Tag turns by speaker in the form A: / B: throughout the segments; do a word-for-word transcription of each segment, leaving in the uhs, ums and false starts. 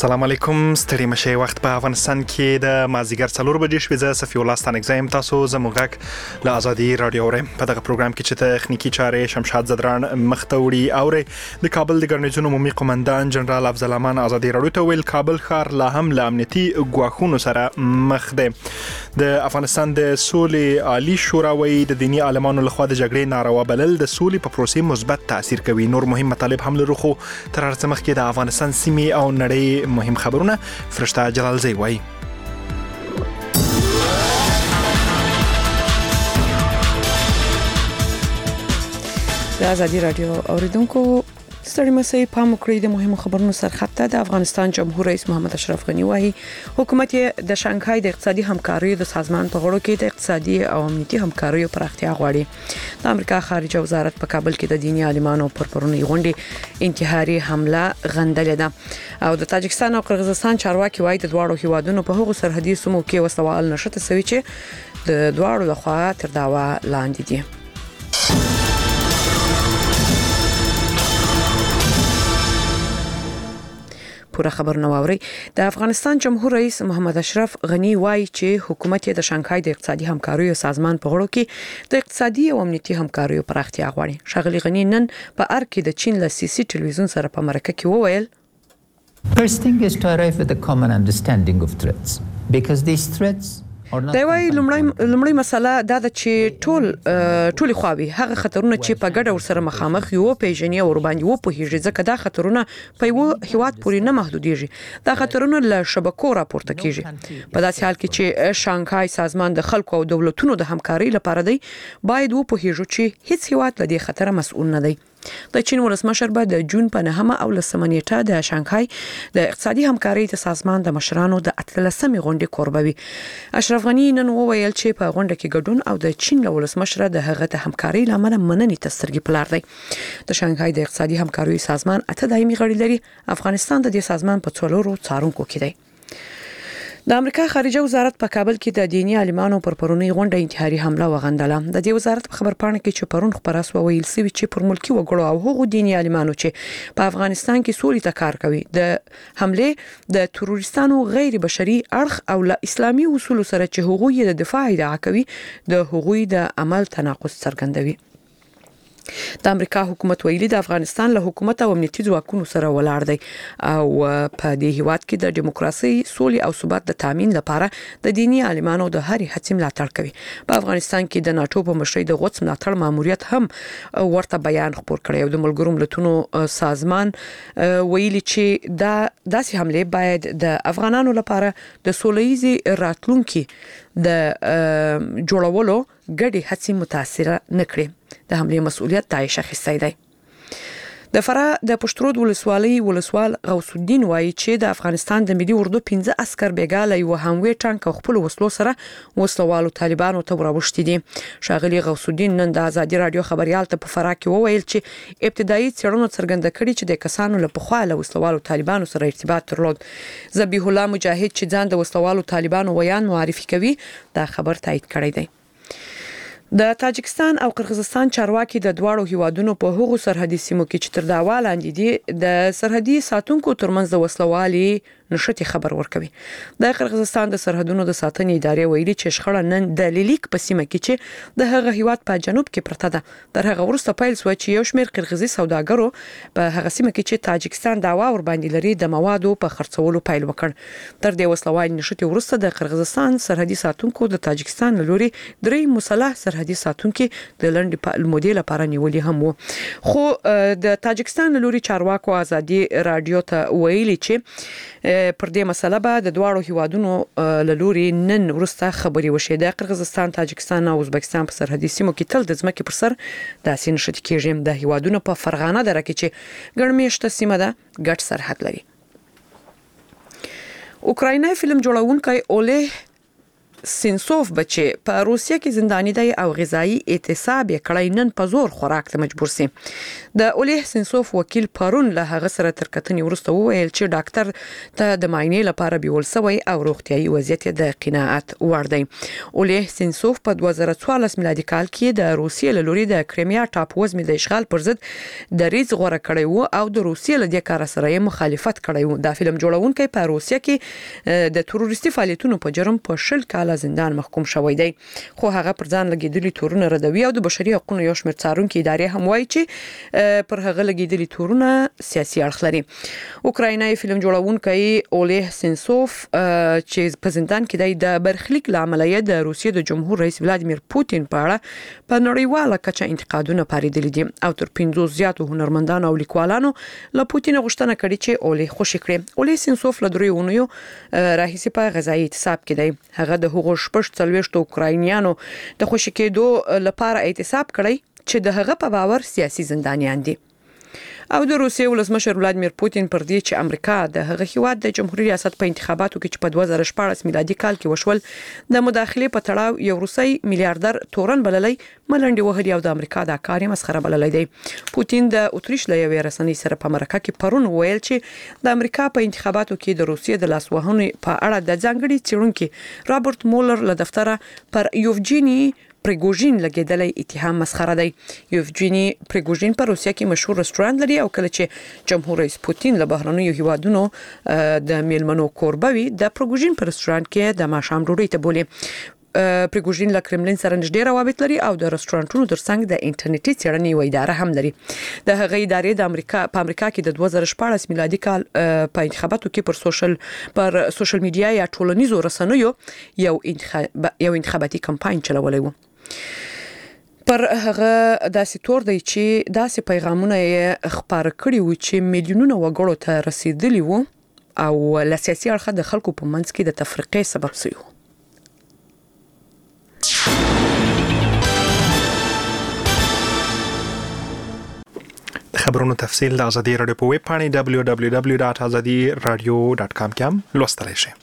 A: السلام علیکم، ستړي مشه. وخت په افغانستان کې د مازیګر څلور بجې شوې. زه صفي الله ستانګزایم. تاسو زموږ له ازادي رادیو اورئ. په دغه پروګرام کې چې تخنیکی چارې شمشاد زدران مخته وړي اورئ. د کابل د ګرنیزون عمومي قومندان جنرال افضل امان ازادي رادیو ته ویل کابل ښار لا هم له امنیتي ګواښونو سره مخ دی. د افغانستان د سولې عالی شورا وایي د دینی عالمانو لخوا د جګړې ناروا بلل د سولې په پروسې مثبت تاثیر کوي. نور مهم مطالب هم لرو، خو تر هر څه مخکې د افغانستان سیمې او نړۍ مهم خبرونه فرشته جلالزی وای.
B: د ازادي رادیو اوریدونکو ستړي مسئ پام وکړئ. د مهمو خبرونو سرخطه د افغانستان جمهور رئیس محمد اشرف غنی وايي حکومت د شانګهای د اقتصادي همکاریو د سازمان په غړو کې د اقتصادي او امنیتي همکاریو پراختیا غواړي. د امریکا خارجه وزارت په کابل کې د دینی عالمانو پر پرونی غونډې انتحاري حمله غندلې ده او د تاجکستان او قرغیزستان چارواکي وايي د دواړو هیوادونو په هغو سرحدي سیمو کې وسوال نشته سوي چې د دواړو لخوا تر داوا لاندې دي. پوره خبر نو اوري. د افغانستان جمهور رئیس محمد اشرف غنی وايي چې حکومت د شانګهای د اقتصادي همکاریو سازمان په غړو کې د اقتصادي او امنیتي همکاریو پراختیا غواړي. شاغلی غنی نن په ار کې د چین له سی سی ټلویزیون سره په مرکه کې وویل
C: First thing is to arrive at a common understanding of threats because these threats
B: دا وایي لومړی لومړی مسله دا ده چې ټول ټول خواوي هغه خطرونه چې په ګډه ورسره مخامخ یو پیژنې او باندې وو په هیڅ ځکه دا خطرونه په یو هیواد پورې نه محدودېږي. دا خطرونه له شبکو راپورته کیږي. په داسې حال کې چې شانګهای سازمان د خلکو او دولتونو د همکارۍ لپاره دی، باید وو په هیڅ چې هیڅ هیواد له دې خطر مسؤل نه دی. د چین ولسمشر به د جون په نهمه او لسمه نیټه د شانګهای د اقتصادي همکارۍ د سازمان د مشرانو د اتلسمې غونډې کوربوي. اشرف غنی نن وویل چې په غونډه کې ګډون او د چین له ولسمشر د هغه د همکارۍ لامل مننې تسترګې پلار دی. د شانګهای د اقتصادي همکارۍ سازمان اته دایمي غړي لري. افغانستان د دې سازمان په څلورو څارونکو کې دی. د امریکا خارجه وزارت په کابل کې د دینی عالمانو پر پرونی غونډه انتحاري حمله وغندله. د دې وزارت په خبرپاڼه کې چې پرون خبر اسو ویل سوي چې پر ملکی وګړو او هغو دینی عالمانو چې په افغانستان کې سولې ته کار کوي د حمله د تروریستانو غیر بشري اړخ او له اسلامي اصول سره چې هغوی د دفاع ادعا کوي د هغوی د عمل تناقض څرګندوي. د امریکا حکومت ویلي د افغانستان له حکومت او امنیتي ځواکونو سره ولاړ دی او په دې هیواد کې د دیموکراسي، سولې او ثبات د تامین لپاره د دینی عالمانو د هرې هڅې ملاتړ کوي. په افغانستان کې د ناتو په مشرۍ د غوڅ ملاتړ ماموریت هم ورته بیان خپور کړی او د ملګرو ملتونو سازمان ویلي چې دا داسې حمله باید د افغانانو لپاره د سولهییزي راتلونکي د جوړولو ګډي هڅې متاثر نکړي. د حمله مسؤلیت دایښ اخیستی دی. د فراه د پشترود ولسوالۍ ولسوال غوث الدین وایي چې د افغانستان د ملي اردو پنځه عسكر بیګاله یو هموي ټانک خپل وسلو سره وسلوالو طالبانو ته وراوښتي دي. شاغلی غوث الدین نن د ازادي رادیو خبريال ته په فراه کې وویل چې ابتدایي څېړنو څرګنده کړي چې د کسانو له پخوا له وسلوالو طالبانو سره ارتباط درلود. ذبیح الله مجاهد چې ځان د وسلوالو طالبانو ویان معرفي کوي دا خبر تایید کړی دی. د تاجکستان او قرغیزستان چارواکي د دواړو هیوادونو په هغو سرحدي سیمو کې چې تر داوا لاندې دي د سرحدي ساتونکو ترمنځ د وسلوالي نشټي خبر ورکوي. د قرغیزستان د سرحدونو د ساتنې ادارې ویلي چې شخړه نن د لیلیک په سیمه کې چې د هغه هیواد په جنوب کې پرته ده تر هغه وروسته پیل شو چې یو شمېر قرغیزي سوداګرو په هغه سیمه کې چې تاجکستان داوا ور باندې لري د موادو په خرڅولو پیل وکړ. تر دې وسلوالي نشټي وروسته د قرغیزستان سرحدي ساتونکو د تاجکستان لوري درې مسلح سرحدي ساتونکو د لنډ مودې لپاره نیولې هم وو. خو د تاجکستان لوري چارواکو ازادي رادیو ته ویلي چې پر دې مسله به د دواړو هیوادونو له لوري نن وروسته خبري وشي. د قرغیزستان، تاجکستان او ازبکستان په سرحدي سیمو کې تل د ځمکې پر سر داسې نشټي کېږي. د هیوادونو په فرغانه دره کې چې ګڼمېشته سیمه ده ګډ سرحد لري. اوکراینای فلم جوړونکی اولیه سنسوف بچي په روسیه کې زنداني دی او غذایی اعتصاب یې کړی نن په زور خوراک ته مجبور سي. د اوليه سنسوف وکیل پرون له هغه سره تر کتنې وروسته وویل چې ډاکټر ته د معاینې لپاره بیول سوی او روغتيایي وضعیت د قناعت وړ دی. اوليه سنسوف په دوه زره څوارلس میلادي کال کې د روسیې له لوري د کریمیا ټاپووزمې د اشغال پر ضد د ریز غوړه کړی وو او د روسیې له دې کار سره یې مخالفت کړی وو. د فلم جوړونکي په روسیه کې د تروریستي فعالیتونو په جرم په شل کال زندان محکوم شوی دی، خو هغه پر ځان لګیدلي تورونه ردوي او د بشري حقوقو یو شمېر څارونکو ادارې هم وایي چې پر هغه لګیدلي تورونه سیاسي اړخ لري. اوکراینایي فلم جوړونکي اوليه سنسوف چې په زندان کې دی د برخلیک لامل یې د روسیې د جمهور رئیس ولادیمیر پوتین په اړه په نړیواله کچه انتقادونه پاریدلي دي او تر پنځوس زیاتو هنرمندانو او لیکوالانو له پوتین غوښتنه کړې چې اوليه خوشي کړي. اوليه سنسوف له درې اونیو راهیسې په غذایی اعتصاب کې دی. هغه د هغو شپږ څلوېښت اوکراینیانو د خوشي کېدو لپاره اعتصاب کړی چې د هغه په باور سیاسي زندانیان دي. او د روسیې ولسمشر ولادیمیر پوتین پر دې چې امریکا د هغه هیواد د جمهوریت ریاست په انتخاباتو کې چې په دوه زره شپاړس میلادي کال کې وشول د مداخله په تړاو یو روسي میلیارډر تورن بللی ملنډي وهلي او د امریکا د کاري مسخره بللی دی. پوتین د اتریش له یوې رسنۍ سره په مرکه کې پرون ویل چې د امریکا په انتخاباتو کې د روسیې د لاسوهنې په اړه د ځانګړي څېړونکي رابرټ مولر له دفتره پر یوفجینی پریګوژین لګیدلې اتهام مسخره دی. یوفجینی پریګوژین په روسیه کې مشهور رستورانت لري او کله چې جمهور رئیس پوتین له بهرنیو هیوادونو د میلمنو کوربوي د پریګوژین په رستورانت کې د ماښام ډوډۍ ته بولي. پریګوژین له کرملین سره نږدې روابط لري او د رستورانتونو ترڅنګ د انټرنیټي څېړنې یو اداره هم لري. د هغې ادارې د امریکا په امریکا کې د دوه زره شپاړس میلادي کال په انتخاباتو کې پر سوشل پر سوشل میډیا یا ټولنیزو رسنیو یو انتخاب یو انتخاباتي کمپاین چلولی وو. پر هغه داسې تور دی چې داسې پیغامونه یې خپاره کړي وو چې میلیونونه وګړو ته رسیدلی وو او له سیاسي اړخه د خلکو په منځ کې د تفرقې سبب شوی وو.
A: خبرونو تفصیل د ازادي رادیو په ویب پاڼې دبلیو دبلیو دبلیو ډاټ ازادي رادیو ډاټ کام کې هم لوستلی شئ.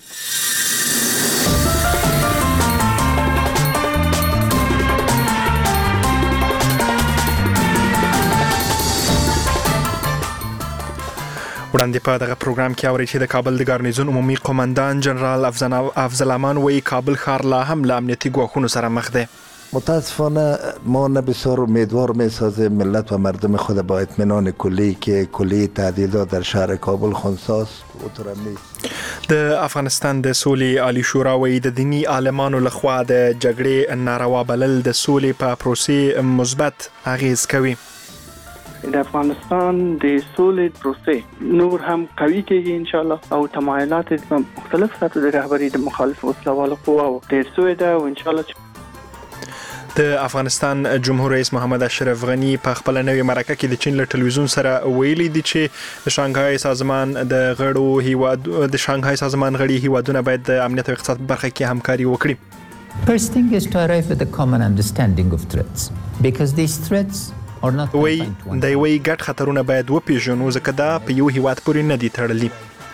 A: وړاندې په دغه پروګرام کې اورئ چې د کابل د ګارنیزون عمومي قومندان جنرال افضل امان وایي کابل ښار لا هم له امنیتي ګواښونو سره مخ دی.
D: متاسفانه ما نه بسیار امیدوار میسازه ملت و مردم خود با اطمینان کلی که کلی تعدیلات در شهر کابل خنثی است.
A: د افغانستان د سولې عالی شورا وایي د دینی عالمانو لخوا د جګړې ناروا بلل د سولې په پروسې مثبت اغیز کوي.
E: د افغانستان د سولې پروسې نور هم قوي کېږي ان شاء الله او تمایلات مختلف سطح د رهبری د مخالف وسلوالو قواو ډېر سوی ده او ان شاء الله.
A: د افغانستان جمهور رئیس محمد اشرف غنی په خپل نوې مرکه کې د چین له ټلویزیون سره ویلي دي چې د شانګهای سازمان د غړو هیواد د شانګهای سازمان غړي هیوادونه باید د امنیت او اقتصاد برخه کې همکاري وکړي.
C: First thing is to arrive at a common understanding of threats because these threats
A: وی د یوې ګډ خطرونه باید وپیژنو ځکه دا په یو هیواد پورې نه دي تړلي.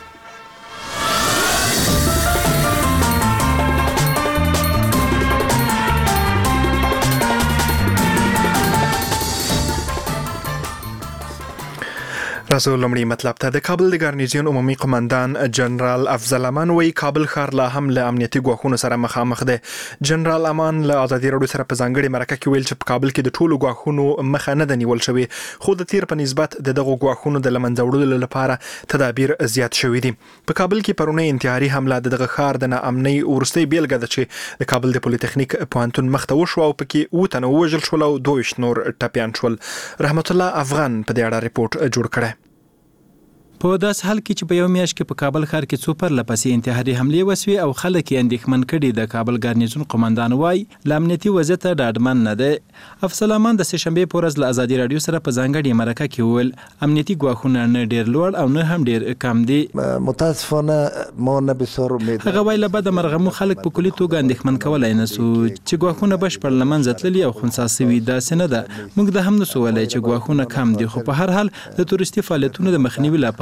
A: راځو لومړی مطلب ته. د کابل د ګارنیزیون عمومي قومندان جنرال افضل امان وایي کابل ښار لا هم له امنیتي ګواښونو سره مخامخ دی. جنرال امان له ازادي راډیو سره په ځانګړې مرکه کې ویل چې په کابل کې د ټولو ګواښونو مخه نه ده نیول شوې خو د تیر په نسبت د دغو ګواښونو د له منځه وړلو لپاره تدابیر زیات شوي دي. په کابل کې پرونی انتحاري حمله د دغه ښار د ناامنۍ وروستۍ بیلګه ده چې د کابل د پولیټیکنیک پوهنتون مخ ته وشوه او پکې اووه تنه ووژل شول او دوه ویشت نور ټپیان شول. رحمت الله افغان په دې اړه ریپورت جوړ کړی.
F: په داس حال کې چې په یو میاشت کې په کابل ښار کې څو پر لپسې انتحاري حملې وسوي او خلک یې اندېښمن کړي. د کابل ګارنیزون قومندان وایي له امنیتي وضعیت ډاډمن نه دی. افضل امان د سهشنبې په ورځ له ازادي راډیو سره په ځانګړې مرکه کې وویل امنیتي ګواښونه نه ډېر لوړ او نه هم ډېر کم دي.
D: متاسفانه ما نه بسیار امید
F: هغه وایي له بده مرغه خلک په کلي توګه اندېښمن کولی نه سو چې ګواښونه بشپړ له منځه تللي او خنثی سوي. داسې نه ده موږ دا هم نه سو ویلی چې ګواښونه کم دي خو په هر حال د تورستي فعالیتونو د مخنیوي لپاره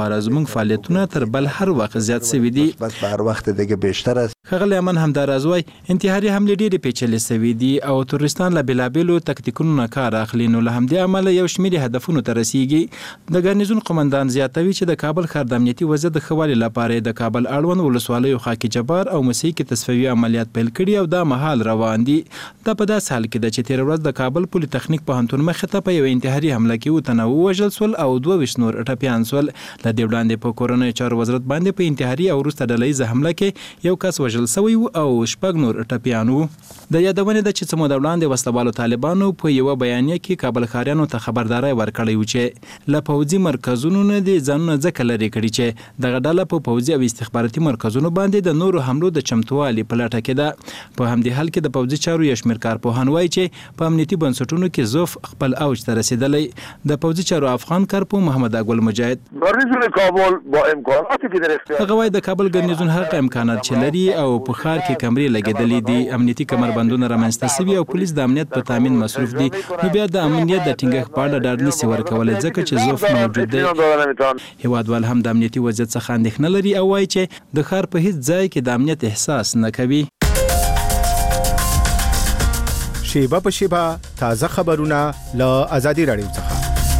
F: لپاره زموږ فعالیتونه تر بل هر وخت زیات شوي دي.
D: بس به هر وخت دیگه بیشتر است.
F: ښاغلی امن همداراز وایي انتحاري حملې ډېرې پیچلې شوي دي او تروریستان له بېلابېلو تکتیکونو نه کار اخلي، نو له همدې امله یو شمېر هدفونو ته رسیږي. د ګارنیزون قمندان زیاتوي چې د کابل ښار د امنیتي وضعیت د ښه والي لپاره د کابل اړوند ولسوالیو خاکي جبار او مسیح کې تصفیوي عملیات پیل کړي او دا مهال روان دي. دا په داسې حال کې ده چې تېره ورځ د کابل پولي تخنیک پوهنتون مخې ته په یوه انتحاري حمله کې اووه تنه ووژل سول او دوه ویشت نور ټپیان سول. له دې وړاندې په کورنیو چارو وزارت باندې په انتحاري او وروسته ډلهییزه حمله کې یو کس وژل سوی و او شپږ نور ټپیان وو. د یادونې ده چې څه موده وړاندې وسلوالو طالبانو په یوه بیانیه کې کابل ښاریانو ته خبرداری ورکړی و چې له پوځي مرکزونو نه دې ځانونه ځکه لرې کړي چې دغه ډله په پوځي او استخباراتي مرکزونو باندې د نورو حملو د چمتووالي په لټه کې ده. په همدې حال کې د پوځي چارو یو شمېر کارپوهان وایي چې په امنیتي بنسټونو کې ضعف خپل اوج ته رسېدلی. د پوځي چارو افغان کارپو محمد اګل مجاهد هغه وایي د کابل ګرنیزون هغه امکانات چې لري او په ښار کې کمرې لګېدلې دي، امنیتي کمربندونه رامنځته شوي او پولیس د امنیت په تامین مصروف دي، نو بیا د امنیت د ټینګښت په اړه ډاډ نشي ورکولی ځکه چې ضعف موجود دی. هیوادوال هم د امنیتي وضعیت څخه اندېښنه لري او وایي چې د ښار په هیڅ ځای کې د امنیت احساس نه کوي.
G: شیبه په شیبه تازه خبرونه له ازادي رادیو څخه.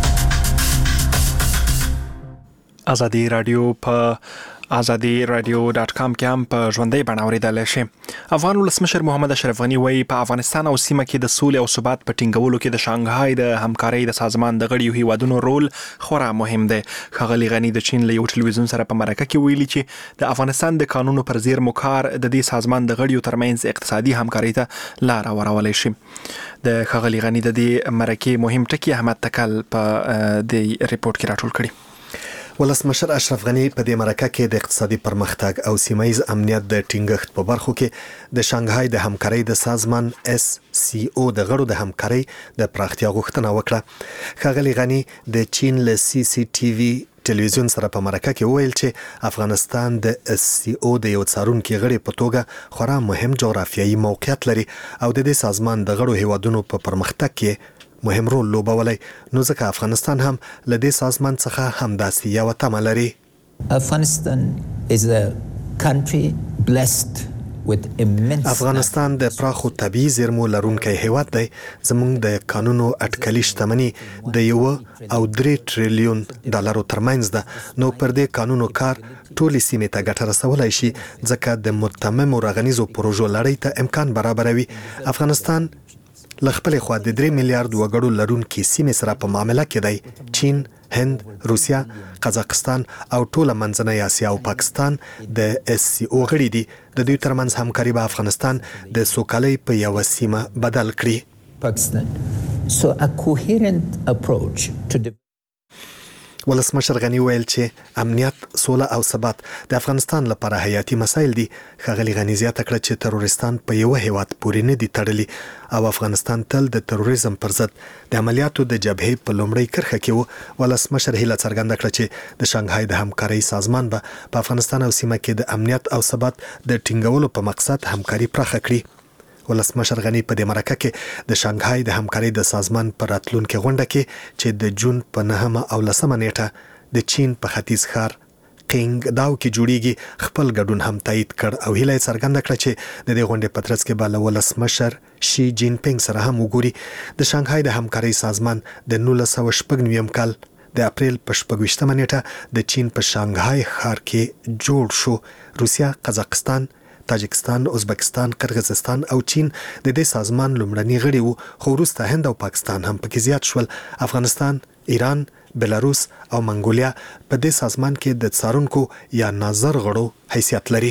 A: ازادي رادیو په ازادي رادیو ډاټ کام کې هم په ژوندۍ بڼه اورېدلی شي. افغان ولسمشر محمد اشرف غني وایي په افغانستان او سیمه کې د سولې او ثبات په ټینګولو کې د شانګهای د همکارۍ د سازمان د غړیو هیوادونو رول خورا مهم دی. ښاغلي غني د چین له یو ټلویزیون سره په مرکه کې ویلي چې د افغانستان د قانونو پر زیرمو کار د دې سازمان د غړیو ترمنځ اقتصادي همکارۍ ته لار هوارولی شي. د ښاغلي غني د دې مرکې مهم ټکي احمد تکل په دې ریپورت کې راټول کړي.
H: ولسمشر اشرف غني په دې مرکه کې د اقتصادي پرمختګ او سیمایي امنیت د ټینګښت په برخو کې د شانګهای د همکارۍ د سازمان اس سی او د غړو د همکارۍ د پراختیا غوښتنه وکړه. ښاغلي غني د چین له سی سی ټي وي ټلویزیون سره په مرکه کې وویل چې افغانستان د اس سی او د یو څارونکي غړي په توګه خورا مهم جغرافیایي موقعیت لري او د دې سازمان د غړو هیوادونو په پرمختګ کې مهم رول لوبولی، نو ځکه افغانستان هم له دې سازمان څخه همداسې یوه تمه لري.
C: Afghanistan is a country blessed with immense
H: افغانستان د پراخو طبیعي زیرمو لرونکی هیواد دی. زموږ د قانونو اټکلي شتمني د یوه او درې ټریلیون ډالرو ترمنځ ده، نو پر دې قانونو کار ټولې سیمې ته ګټه رسولی شي ځکه د متممو رغنیزو پروژو لړۍ ته امکان برابروي. افغانستان له خپلې خوا د درې میلیارد وګړو لرونکي سیمې سره په معامله کې دی. چین، هند، روسیا، قزاقستان او ټوله منځنۍ اسیا او پاکستان د اس سی او غړي دي. د دوی ترمنځ همکاري به افغانستان د سوکالۍ په یوه سیمه بدل کړي.
C: Pakistan. So a coherent approach to the
H: ولسمشر غني ویل چې امنیت، سوله او ثبات د افغانستان لپاره حیاتي مسایل دي. ښاغلي غني زیاته کړه چې تروریستان په یوه هیواد پورې نه دي تړلي او افغانستان تل د تروریزم پر ضد د عملیاتو د جبهې په لومړۍ کرښه کې و. ولسمشر هیله څرګنده کړه چې د شانګهای د همکارۍ سازمان به په افغانستان او سیمه کې د امنیت او ثبات د ټینګولو په مقصد همکاري پراخه کړي. ولسمشر غني په دې مرکه کې د شانګهای د همکارۍ د سازمان پر راتلونکي غونډه کې چې د جون په نهمه او لسمه نیټه د چین په ختیځ ښار قینګ داو کې جوړیږي خپل ګډون هم تایید کړ او هیله څرګنده کړه چې د دې غونډې په ترڅ کې به له ولسمشر شي جین پینګ سره هم وګوري. د شانګهای د همکارۍ سازمان د نولس سوه شپږ نویم کال د اپریل په شپږ ویشتمه نیټه د چین په شانګهای ښار کې جوړ شو. روسیا، قزاقستان، تاجکستان، ازبکستان، قرغیزستان او چین د دې سازمان لومړني غړي وو، خو وروسته هند او پاکستان هم پکې زیات شول. افغانستان، ایران، بلاروس او منګولیا په دې سازمان کې د څارونکو یا ناظر غړو حیثیت لري.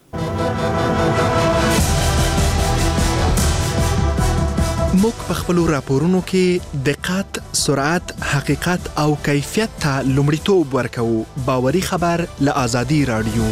A: موږ په خپلو راپورونو کې دقت، سرعت، حقیقت او کیفیت ته لومړیتوب ورکوو. باوري خبر له ازادي رادیو.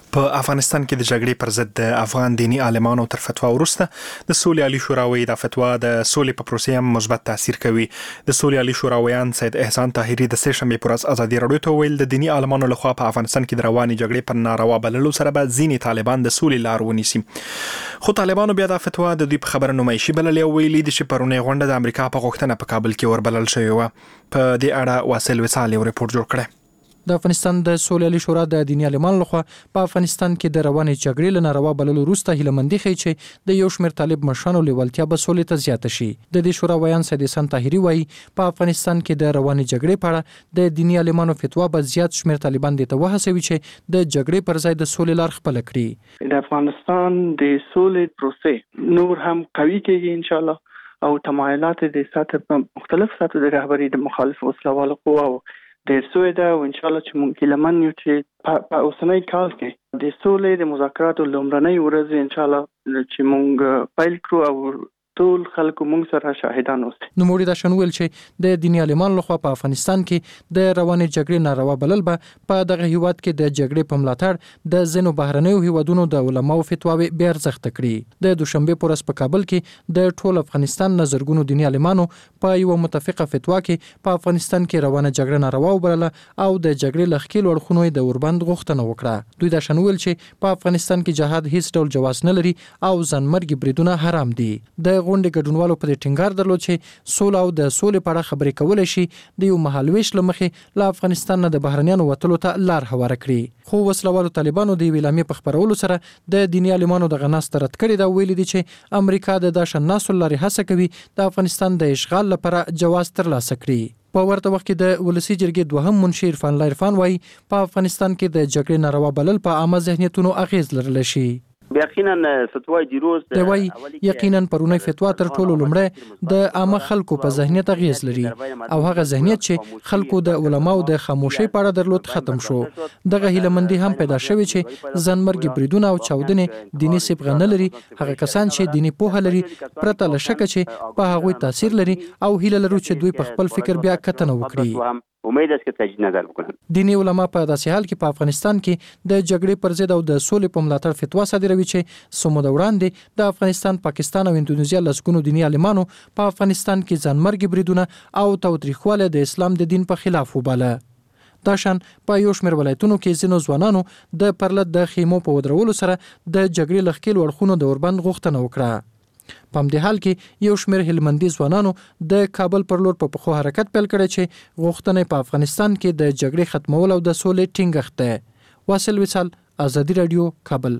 A: په افغانستان کې د جګړې پر ضد د افغان دینی عالمانو تر فتوا وروسته د سولې عالی شورا وایي د فتوا د سولې په پروسې هم مثبت تاثیر کوي. د سولې عالی شورا ویان سید احسان طاهری د سه شنبه پر ورځ ازادي راډیو ته ویل د دینی عالمانو لخوا په افغانستان کې د رواني جګړې پر ناروا بللو سره به ځینې طالبان د سولې لار ونیسي. خو طالبانو بیا د فتوا د دوی په خبره نمایشي بللې او ویلي دي چې پرونی غونډه د امریکا په غوښتنه په کابل کې وربلل شوې و. په دې اړه واصل وصال یو ریپورت جوړ کړی.
I: د افغانستان د سولې عالی شورا د دینی عالمانو لخوا په افغانستان کې د رواني جګړې له ناروا بللو وروسته هیلمندي ښیي چې د یو شمېر طالب مشرانو لیوالتیا به سولې ته زیاته شي. د دې شورا ویان سید احسان طاهری وایي په افغانستان کې د رواني جګړې په اړه د دینی عالمانو فتوا به زیات شمېر طالبان دې ته وهڅوي چې د جګړې پر ځای د سولې لار خپله کړي.
E: د افغانستان د سولې پروسې نور هم قوي کېږي ان شاء الله او تمایلات د سطح مختلف سطح د رهبری د مخالف وسلوال قواو ډېر سوی ده او ان شاء الله چې مونږ هیلمن یو چې په اوسنۍ کال کې د سولې د مذاکراتو لومړنۍ ورځ ان شاء الله چې مونږ پیل کړو او ټول خلکو مونږ سره شاهدان اوسي.
I: نو موري دا شنویل چې د دینی عالمانو لخوا په افغانستان کې د رواني جګړې ناروا بلل به په دغه هیواد کې د جګړې په ملاتړ د ځینو بهرنیو هیوادونو د علماو فتواوې بې ارزښته کړي. د دوشنبه پر ورځ په کابل کې د ټول افغانستان نظرګونو دینی عالمانو په یو متفقه فتوا کې په افغانستان کې روانه جګړه ناروا وبلله او د جګړې لخکیل وړخونو د اوربند غوښتنه وکړه. دوی دا شنویل چې په افغانستان کې جهاد هیڅ ډول جواز نه لري او ځانمرګي بریدونه حرام دي. د غونډې ګډونوالو په دې ټینګار درلود چې سوله او د سولې په اړه خبرې کولای شي د یو مهالويش لمخې له افغانستان نه د بهرنیانو وتلو ته لار هواره کړي. خو وسلوالو طالبانو د ویلامې په خبرولو سره د دینی عالمانو د غناست رد کړي دا ویلي دي چې امریکا د داشن ناسو لارې هڅه کوي د افغانستان د اشغال لپاره جواز ترلاسه کړي. په ورته وخت کې د ولسی جرګې دوهم منشي عرفان الله عرفان وایي په افغانستان کې د جګړې ناروا بلل په عامه ذهنیتونو اغیز لرلی شي.
J: یقینا فتوا دیروز
I: د وای یقینا پرونی فتوا تر ټولو لومړی د عامه خلکو په ذهنیت اغیز لري او هغه ذهنیت چې خلکو د علماو د خاموشي په اړه درلود ختم شو. دغه هیلمندي هم پیدا شوی چې ځانمرګي بریدونه او چاودنې دینی صبغه نه لري. هغه کسان چې دینی پوهه لري پرته له شک چې په هغه تاثیر لري او هیله لرو چې دوی په خپل فکر بیا کتنه وکړي.
J: امید است که تجدید نظر بکنن.
I: دینی علما په داسې حال کې په افغانستان کې د جګړې پر ضد او د سولې په ملاتړ فتوا صادروي چې سمود وړاندې د افغانستان، پاکستان او اندونیزیا لسګونو دینی عالمانو په افغانستان کې ځانمرګي بریدونه او تاوتریخواله د اسلام د دین په خلاف وباله. دا شان په یو شمېر ولایتونو کې ځینو ځوانانو د پرلط د خیمو په ودرولو سره د جګړې لخکیل وړخونو د اوربند غوښتنه وکړه. په همدې حال کې یو شمېر هلمندي ځوانانو د کابل پر لور په پخو حرکت پیل کړی چې غوښتنه په افغانستان کې د جګړې ختمول او د سولې ټینګښت ده. واصل وصال، ازادي رادیو، کابل.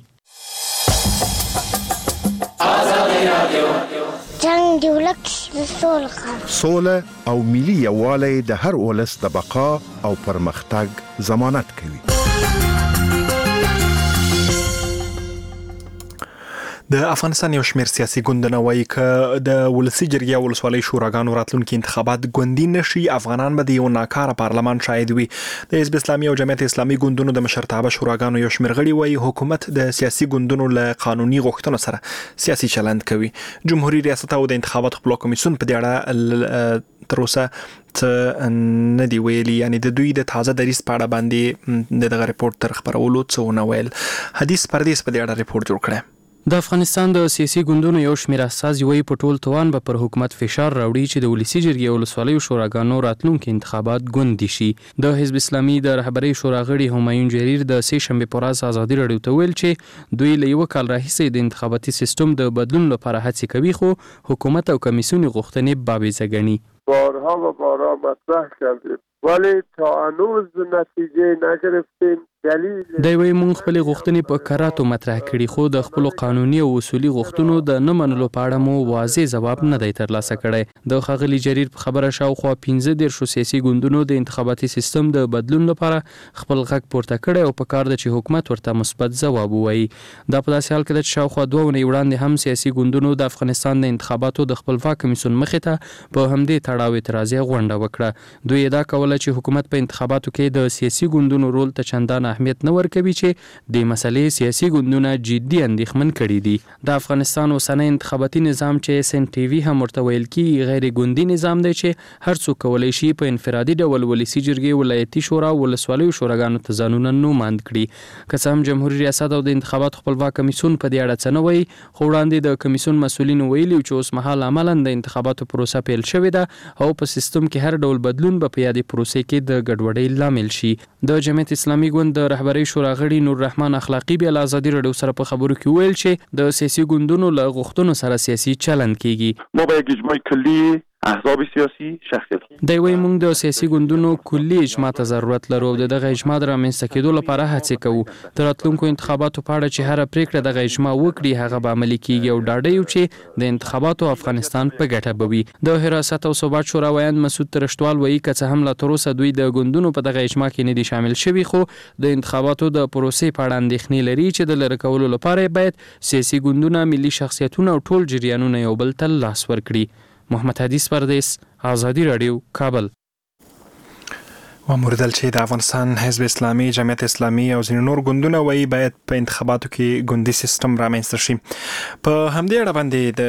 I: ازادي رادیو
K: جنگ دی ولک سوله
G: سوله او ملي یووالی د هر ولس د بقا او پرمختګ ضمانت کوي.
A: د افغانستان یو شمېر سیاسي ګوندونه وایي که د ولسی جرګې او ولسوالۍ شوراګانو راتلونکي انتخابات ګوندي نشي، افغانان به د یو ناکاره پارلمان شاهد وي. د حزب اسلامي او جمعیت اسلامي ګوندونو د مشرتابه شوراګانو یو شمېر غړي وایي حکومت د سیاسي ګوندونو له قانوني غوښتنو سره سیاسي چلند کوي. جمهوریت ریاست او د انتخاباتو خپلواک کمیسیون په دې اړه تر اوسه څه نه دی ویلي، یعنی د دوی د تازه دریځ په اړه باندې دغه ریپورت تر خپرولو څه ونه ویل. حدیث پردیس په دې اړه ریپورت جوړ کړی.
L: د افغانستان د سیاسي ګوندونو یو شمېر اساس وایي په ټول توان به پر حکومت فشار راوړي چې د ولسی جرګې او ولسوالیو شوراګانو راتلونکي انتخابات ګوندي شي. د حزب اسلامي د رهبرۍ شورا غړي همایون جریر د سه شنبې په ورځ ازادي راډیو ته ویل چې دوی له یو کال راهیسې د انتخاباتي سیستم د بدلون لپاره هڅې کوي، خو حکومت او کمیسیون غوښتنې بابیزه ګڼي.
M: بارها و بارها مطرح کردیم ولی تا هنوز نتیجه نگرفتیم.
L: دی وایي موږ خپلې غوښتنې په کراتو مطرح کړي، خو د خپلو قانوني او اصولي غوښتنو د نه منلو په اړه مو واضح ځواب نه دی ترلاسه کړی. د ښاغلي جریر په خبره شاوخوا پنځه دېرشو سیاسي ګوندونو د انتخاباتي سیستم د بدلون لپاره خپل غږ پورته کړی او په کار ده چې حکومت ورته مثبت ځواب ووایي. دا په داسې حال کې ده چې شاوخوا دوه اونۍ وړاندې هم سیاسي ګوندونو د افغانستان د انتخاباتو د خپلواک کمیسیون مخې ته په همدې تړاو اعتراضي غونډه وکړه. دوی ادعا کوله چې حکومت په انتخاباتو کې د سیاسي ګوندونو رول ته چندانه اهمیت نه ورکوي چې د مسلې سیاسي ګوندونه جدي اندېښمن کړي دي. د افغانستان اوسنی انتخاباتي نظام چې اس ان ټي وي هم ورته ویل کېږي غیر ګوندي نظام دی چې هر څوک کولی شي په انفرادي ډول ولسي جرګې، ولایتي شورا او ولسوالیو شوراګانو ته ځانونه نوماند کړي. که څه هم جمهوري ریاست او د انتخاباتو خپلواک کمیسیون په دې اړه څه نه وایي، خو وړاندې د کمیسیون مسؤلینو ویلي چې اوس مهال عملاً د انتخاباتو پروسه پیل شوې ده او په سیستم کې هر ډول بدلون به په یادې پروسې کې د ګډوډۍ لامل شي. د جمعیت اسلامي ګوند د رهبرۍ شورا غړي نور رحمان اخلاقی بیا له ازادي راډیو سره په خبرو کې ویل چې د سیاسي ګوندونو له غوښتنو سره سیاسي چلند کیږي.
N: ما با یک اجماع کلی احزاب سیاسی شخصیت
L: دی وی موږ د سیاسي ګوندونو کلی اجماع ته ضرورت لرو او دغه اجماع د رامنځته کېدو لپاره هڅې کوو. د راتلونکو انتخاباتو په اړه چې هر پریکړه دغه اجماع وکړي هغه به عملي کیږي او ډاډه یو چې د انتخاباتو افغانستان په ګټه به وي. د حراست او ثبات شورا ویاند مسعود ترشتوال وایي که څه هم لا تر اوسه دوی د ګوندونو په دغه اجماع کې نه دي شامل شوي، خو د انتخاباتو د پروسې په اړه اندېښنې لري چې د لرې کولو لپاره باید سیاسي ګوندونه ملي شخصیتونه او ټول جریانونه یو بل ته لاس ورکړي. محمد حدیث پردیس، آزادی رادیو، کابل.
A: و موردل چې د افغانستان حزب اسلامي، جمعیت اسلامي او ځینې نور ګوندونه وایي باید په انتخاباتو کې ګوندي سیستم رامنځته شي. په همدې اړه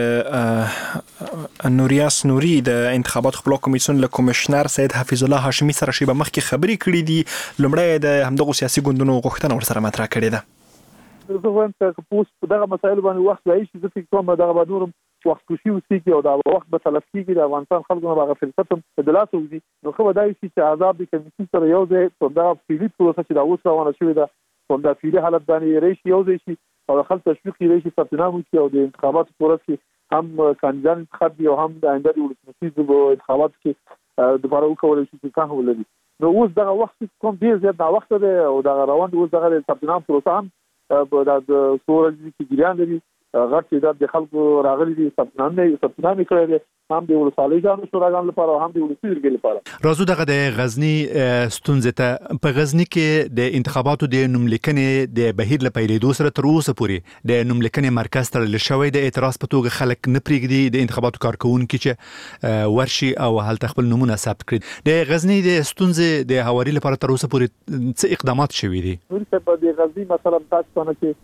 A: باندې د نوریاس نوري د انتخاباتو خپلواک کمیسیون له کمشنر سید حفیظ الله هاشمي سره شی به مخکې خبرې کړې دي. لومړی د همدغو سیاسي ګوندونو غوښتنه ورسره مطرح کړې ده.
M: زه وایم چې پوس په دغه مسایلو باندې وخت ځای شي، زه فکر کوم دغه به نورم وخت کوشي وسیږي او دا وخت به تلف کېږي. د افغانستان خلکو نه به هغه فرصت هم په دلاسه وځي. نو ښه به دا شي چې احزاب د کمیسیون سره یو ځای په دغه فعلي پروسه چې دا اوس روانه شوې ده په همدا فعلي حالت باندې راشي، یو ځای شي او د خلکو تشویق یې راشي، ثبت نام وکړي او د انتخاباتو پروسه کې هم کاندیدان انتخاب دي او هم د آینده د ولسمشرۍ انتخاباتو کې دوباره وکولی شي چې کان ولري. نو اوس دغه وخت کوم ډېر زیات ناوخته دی او دغه روان دی. اوس دغه د ثبت نام پروسه هم د څو ورځې کې جریان لري. غټ تعداد د خلکو راغلي دي، ثبت نام یې ثبت نام یې کړی دی، هم د ولسوالیو شوراګانو لپاره او هم د ولسي جرګې لپاره.
O: راځو دغه د غزني ستونزې ته. په غزني کې د انتخاباتو د نوملیکنې د بهیر له پیلېدو سره تر اوسه پورې د نوملیکنې مرکز تړل شوی د اعتراض په توګه خلک نه پرېږدي د انتخاباتو کارکوونکي چې ورشي او هلته خپل نومونه ثبت کړي. د غزني د ستونزې د هواري لپاره تر اوسه پورې څه اقدامات شوي دي؟
M: په د غزني مثلا تاسو څنګه چې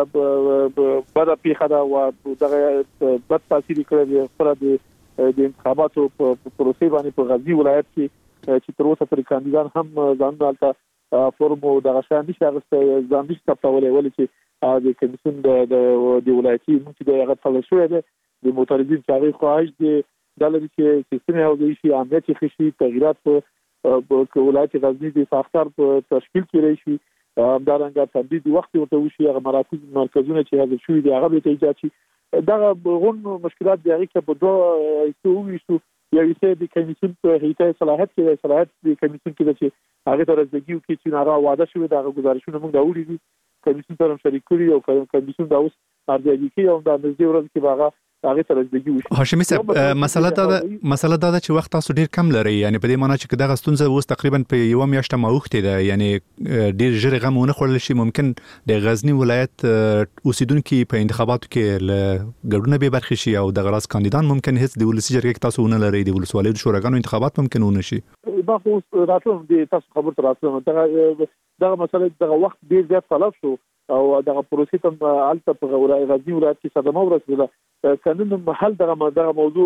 M: بده پیښه ده او دغه بد تاثیر کړی دی خپل د انتخاباتو په پروسې باندې په غزني ولایت کې چې تر اوسه پورې کاندیدان هم ځان دلته فورم او دغه شان نشي اخیستی، ځان نشي ثبتولی، ولې چې د کمیسیون د ولایتي چې د هغه تړل شوی دی د معترضین چې هغوی خواهش دی دا لري چې سیستم یې وضعي شي، امنیت یې ښه شي، تغییرات په ولایت غزني د ساختار په تشکیل کې راشي، همدارنګه تمدید وخت ورته وشي، هغه مراکز مرکزونه چې حاضر شوي دي هغه به ایجاد شي. دغه غون مشکلات د هغې کې په دوه حصو وویشتو. یو حصه د کمیسیون په هیئتي صلاحیت کې د صلاحیت د کمیسیون کې ده چې هغې ته رسیدګي وکړي چې هغه وعده شوې ده، هغه ګزارشونه موږ دا وړي دي، کمیسیون سره هم شریک کړي او کمیسیون دا اوس ارزیابي کوي او دا نږدې ورځ کې به هغه هغه سره رسیدګي وشي.
O: هاشمي صاحب، مسله دا ده مسله دا ده چې وخت تاسو ډیر کم لري، یعنی په دې معنی چې دغه ستونزه اوس تقریبا په یو میاشت موخته ده، یعنی ډیر ژر غم ونه خورل شي. ممکن د غزنی ولایت اوسیدونکو په انتخاباتو کې له ګډون به برخه شي او د غراس کاندیدان ممکن هیڅ د ولسی جرګې تاسو ونه لري، د ولسوالیو شوراګانو انتخابات ممکن ونه شي.
M: دا خو راتلون دي تاسو خبر تر راتلون دغه دغه مسله دغه وخت ډیر زیات طلب شو او دغه پروسې ته الته په غزنی ولایت کې صدمه ورسېده. کنه محل دغه دغه موضوع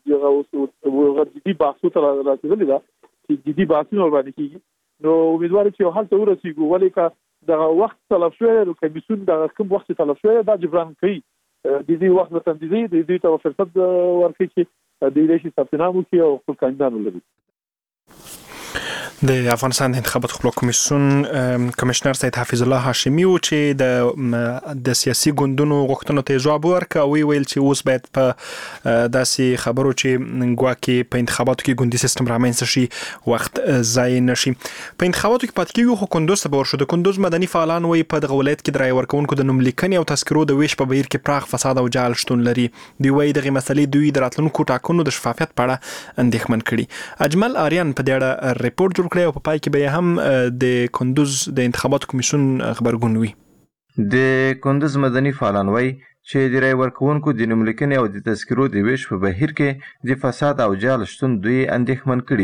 M: دغه جدي بحثو ته رسیدلی ده چې جدي بحثونه باندې کیږي. نو امیدوار چې حل ته ورسیږو، ولې که دغه وخت طلب شوی نو کمیسیون دغه کوم وخت طلب شوی دا جبران کوي، د دې وخت به تنظیمي د دې ته فرصت ورکړي چې د دې شي ثبت نام وکړي او خپل کاندیدان ولري.
A: د افغانستان د انتخاباتو خپلواک کمیسیون کمشنر سید حفیظ الله هاشمي و چې د د سیاسي ګوندونو غوښتنو ته ځواب ورکړ او ویل چې اوس باید په داسې خبرو چې ګواکې په انتخاباتو کې ګوندي سیستم رامنځته شي وخت ضایع نشي. په انتخاباتو کې پاتې کېږي خو کندوز ته به ورشو. د کندوز مدني فعالان وایي په دغه ولایت کې د رایې ورکوونکو د نوملیکنې او تذکرو د ویش په بهیر کې پراخ فساد او جعل شتون لري. دوی وایي دغه مسلې دوی د راتلونکو ټاکنو د شفافیت په اړه اندېښمن کړي. اجمل آریان په دې اړه ریپورت جوړ کړی او په پای کې به هم د کندوز د انتخاباتو کمیسیون خبرګون وي.
P: د کندوز مدني فعالان وایي چې د رای ورکوونکو د نوملیکنې او د تذکرو د ویش په بهیر کې د فساد او جعل شتون دوی اندېښمن کړي دي.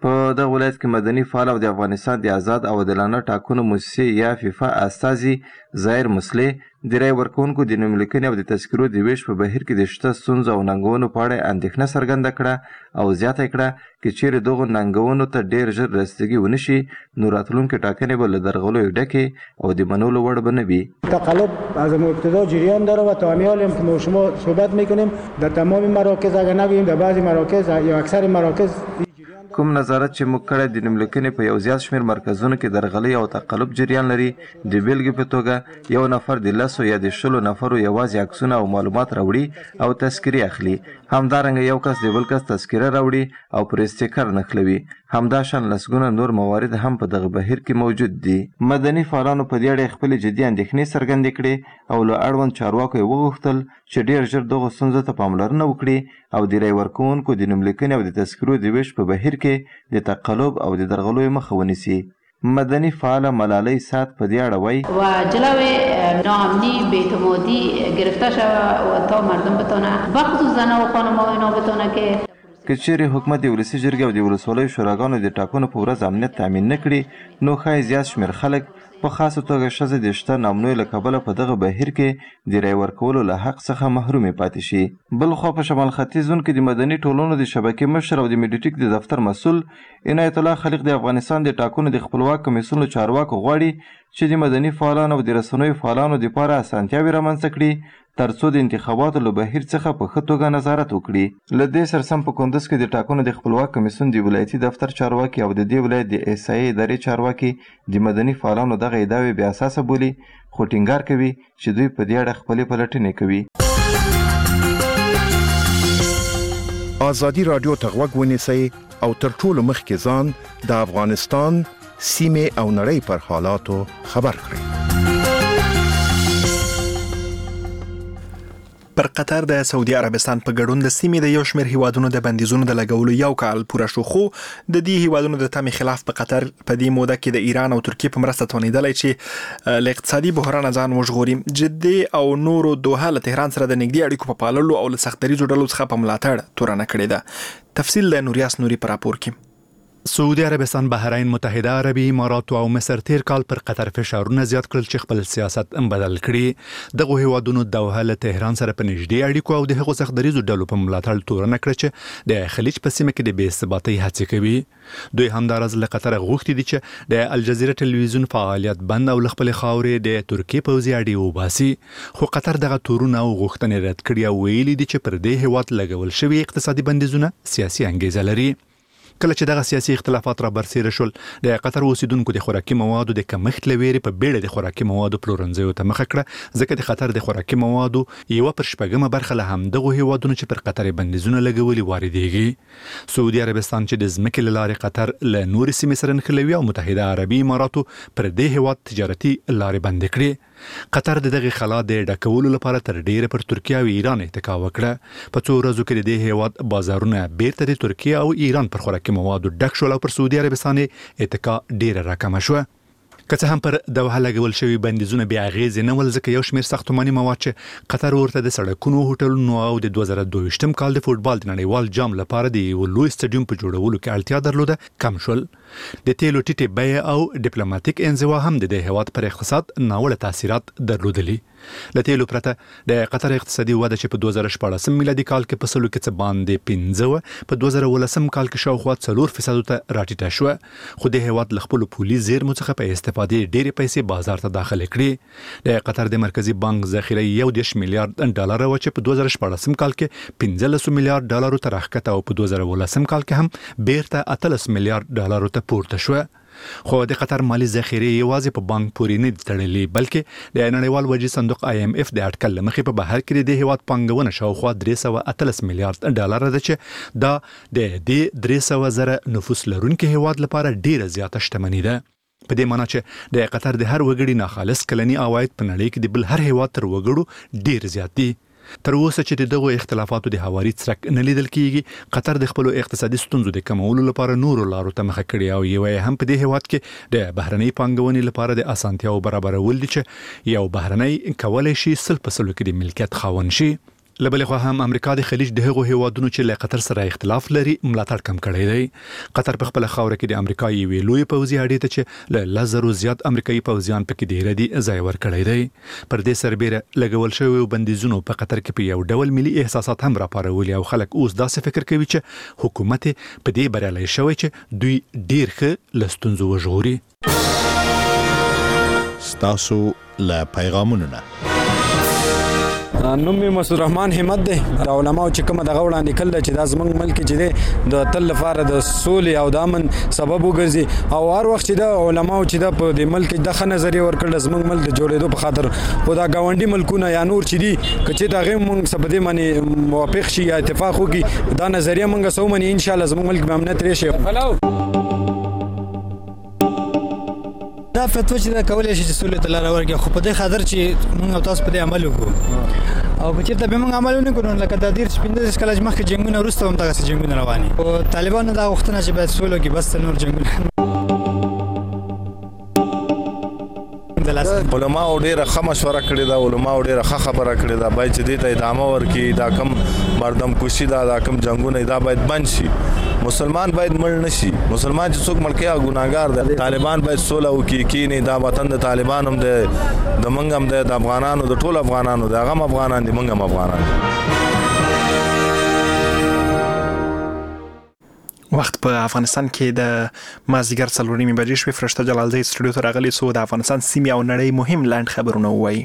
P: په دغه ولایت کې مدني فعال او د افغانستان د آزاد او عادلانه ټاکنو موسسې یا فیفا استازي ظاهر مسلې د رای ورکوونکو د نوملیکنې او د تذکرو د ویش په بهیر کې د شته ستونزو او ننګونو په اړه اندېښنه څرګنده کړه او زیاته کړه چې چیرې دغو ننګونو ته ډېر ژر رسیدګي ونه شي نو راتلونکي ټاکنې به له درغلیو ډکې او د منلو وړ به نه وي.
Q: تقلب از ابتدا جریان داره و تا همین هم که ما شما صحبت میکنیم در تمام مراکز اگر نگوییم در بعضی مراکز یا اکثر مراکز
P: کوم نظارت چې موږ کړی د نوملیکنې په یو زیات شمېر مرکزونو کې درغلۍ او تقلب جریان لري. د بیلګې په توګه یو نفر د لسو یا د شلو نفرو یوازې عکسونه او معلومات راوړي او تذکرې اخلي. همدارنګه یو کس د بل کس تذکره راوړي او پر استیکر نښلوي. همداشان لسګونه نور موارد هم په دغه بهیر کې موجود دي. مدني فعالانو په دې اړه خپلې جدي اندېښنې څرګندې کړې او له اړوند چارواکو یې وغوښتل چې ډېر ژر دغو ستونزو ته پاملرنه وکړي او د رای ورکوونکو د نوملیکنې او د تذکرو د ویش په بهیر کې د تقلب او د درغلیو مخه ونیسي. مدنی فعال ملالۍ سات په دې اړه وایي
R: و جلوی ناامنی بی‌اعتمادی گرفته شود و تا مردم بتونه بخصوص زنان و خانم‌ها اینا بتونه که
P: که چیرې حکومت د ولسي جرګې او د ولسوالیو شوراګانو د ټاکنو په ورځ امنیت تامین نه کړي نو ښایي زیات شمېر خلک په خاصه توګه ښځې د شته نامنیو له کبله په دغه بهیر کې د رای ورکولو له حق څخه محرومې پاتې شي. بلخوا په شمال ختیځ زون کې د مدني ټولنو د شبکې مشر او د میډیټیک د دفتر مسؤل عنایت الله خلیق د افغانستان د ټاکنو د خپلواک کمیسیون له چارواکو غواړي چې د مدني فعالانو او د رسنیو فعالانو دپاره اسانتیاوې رامنځته کړي ترڅو د انتخاباتو له بهیر څخه په ښه توګه نظارت وکړي. له دې سرسم په کندوز کې د ټاکنو د خپلواک کمیسیون د ولایتي دفتر چارواکي او د دې ولایت د ایس آی ادارې چارواکي د مدني فعالانو دغه ادعاوې بې اساسه بولي خو ټینګار کوي چې دوی په دې اړه خپلې پلټنې کوي.
G: ازادي راډیو ته غوږ ونیسئ او تر ټولو مخکې ځان د افغانستان سیمې او نړۍ پر حالاتو خبر کړئ.
A: پر قطر د سعودي عربستان په ګډون د سیمې د یو شمېر هیوادونو د بندیزونو د لګولو یو کال پوره شو خو د دې هیوادونو د تمې خلاف په قطر په دې موده کې د ایران او ترکیې په مرسته توانیدلی چې له اقتصادي بحران ځان وژغوري. جدي او نورو دوحه له تهران سره د نږدې اړیکو په پاللو او له سختدریځو ډلو څخه په ملاتړ تورنه کړې ده. تفصیل د نوریاس نوري په راپور کې.
O: سعودي عربستان، بحرین، متحده عربي امارات او مصر تیر کال پر قطر فشارونه زیات کړل چې خپل سیاست هم بدل کړي. دغه هیوادونو دوحه له تهران سره په نږدې اړیکو او د هغو سختدریځو ډلو په ملاتړ تورنه کړه چې د خلیج په سیمه کې د بې ثباتۍ هڅې کوي. دوی همداراز له قطر غوښتي دي چې د الجزیره ټلویزیون فعالیت بند او خپل خاورې د ترکیې پوځي اډې وباسي. خو قطر دغه تورونه او غوښتنې رد کړي او ویلي دي چې پر دې هیواد لګول شوی اقتصادي بندیزونه سیاسي انګیزه لري. کله چې دغه سیاسي اختلافات را برسېره شول د قطر اوسیدونکو د خوراکي موادو د کمښت له ویرې په بیړه د خوراکي موادو پلورنځیو ته مخه کړه ځکه د قطر د خوراکي موادو یوه پر شپږمه برخه له همدغو هیوادونو چې پر قطر بندیزونه لګولي واردېږي. سعودي عربستان چې د ځمکې له لارې قطر له نورې سیمې سره نښلوي او متحده عربي اماراتو پر دې هیواد تجارتي لارې بندې کړې. قطر د دغه خلا د ډکولو لپاره تر ډیره پر ترکیه او ایران اتکا وکړه. په څو ورځو کې د دې هیواد بازارونه بیرته د ترکیه او ایران پر خوراکي موادو ډک شول او پر سعودي عربستان اتکا ډیره راکمه شوه. که څه هم پر دوحه لګول شوي بندیزونه بې اغېزې نه ول ځکه یو شمېر ساختماني مواد چې قطر ورته د سړکونو، هوټلونو او د دوه زره دوه ویشتم کال د فوټبال د نړیوال جام لپاره د یو لوی سټډیوم په جوړولو کې اړتیا درلوده کم شول. د تیلو ټیټې بیې او ډیپلوماټیک انزوا هم د دې هیواد پر اقتصاد ناوړه تاثیرات درلودلي. له تیلو پرته د قطر اقتصادي وده چې په دوه زره شپاړسم میلادي کال کې په سلو کې څه باندې پنځه وه په دوه زره اوولسم کال کې شاوخوا څلور فیصدو ته راټیټه شوه. خو د هیواد له خپلو پولي زیرمو څخه په استفادې ډېرې پیسې بازار ته داخله کړي. د قطر د مرکزي بانک ذخیره یو دېرش میلیارډ ډالر وه چې په دوه زره شپاړسم کال کې پنځلس میلیارډ ډالرو ته راښکته او په دوه زره اوولسم کال کې هم بیرته اتلس میلیارډ ډالرو ته پورته شوه. خو د قطر مالی ذخیره یوازې په بانک پورې نه دي تړلې بلکې د نړیوال وجې صندوق آی ایم اف د اټکل له مخې په بهر کې د هیواد پانګونه شاوخوا درې سوه اتلس میلیارډ ډالر ده چې دا د دې درې سوه زره نفوس لرونکي هیواد لپاره ډیره زیاته شتمني ده. په دې معنی چې د قطر د هر وګړي ناخالص کلني عواید په نړۍ کې د بل هر هیواد تر وګړو ډیر زیات دي. تر اوسه چې دغه اختلافاتو د هواري څرک نه لیدل کیږي. قطر د خپل اقتصادي ستونزو د کمولو لپاره نورو لارو ته مخه کړې او یو هم په دې هیواد کې د بهرنۍ پانګونې لپاره د اسانتیاو برابرول دي چې یو بهرنۍ کولای شي سل په سلو کې د ملکیت خاوند شي. لبل خو هم امریکا د خلیج د هغو هیوادونو چې له قطر سره اختلاف لري ملاتړ کم کړی دی. قطر په خپل خاور کې د امریکایي وی لوی پوځي اډې ته چې له لزرو زیات امریکایي پوځیان پکې د هردي ځای ور کړی دی. پر دې سربېره لګول شوی بندیزونو په قطر کې په یو ډول ملي احساسات هم راپارولي او خلک اوس داسې فکر کوي چې حکومت په دې بریالي شوی چې دوی ډیر ښه لستونزو وژغوري.
S: ستاسو له پیغامونو نه
T: نوم مې مسعود رحمان همت دی. د علماو چې کومه دغه وړاندې کړل چې د زمنګ ملک چې دی د تل لپاره د سولې او د امن سبب وګرځي او هر وخت چې د علماو چې د په د ملک د ښه نظریه ورکړل زمنګ ملک د جوړېدو په خاطر خو دا ګاونډي ملکونه یا نور چې دي چې دا غي مونږ سبدي باندې موافق شي یا اتفاق وکړي دا نظریه مونږ سو مني ان شاء الله زمنګ ملک به امنیت راشي.
U: دا فتوا چې دا کولای شي چې سولې ته لار ورکړي خو په دې خاطر چې موږ تاسو په دې عمل وکړو او په چیرته به موږ عمل ونه کړو لکه د دیر سپیندل کله چې مخکې جنگونه وروسته هم دغه جنگونه رواني او طالبانو دا وختونه چې باید سولې کې بس نور جنگونه
V: علماء ډیره ښه مشوره کړې ده. علماء ډیره ښه خبره کړې ده باید چې دې ته ادامه ورکړي. دا کم مردم کشي ده دا کم جنگونه دا باید بند شي. مسلمان باید مړ نشي. مسلمان چې څوک مړ کېږي ګناګار دی. طالبان باید سوله وکړي کینې دا وطن د طالبان هم دی د منګ هم دی د افغانانو د ټول افغانانو د هغه افغانان دي منګ هم افغانان دي.
A: وخت په افغانستان کې د مازیګر څلور نیمې بجې شوې. فرشته جلالزی سټوډیو ته راغلي څو د افغانستان سیمې او نړۍ مهم لاند خبرونه ووایي.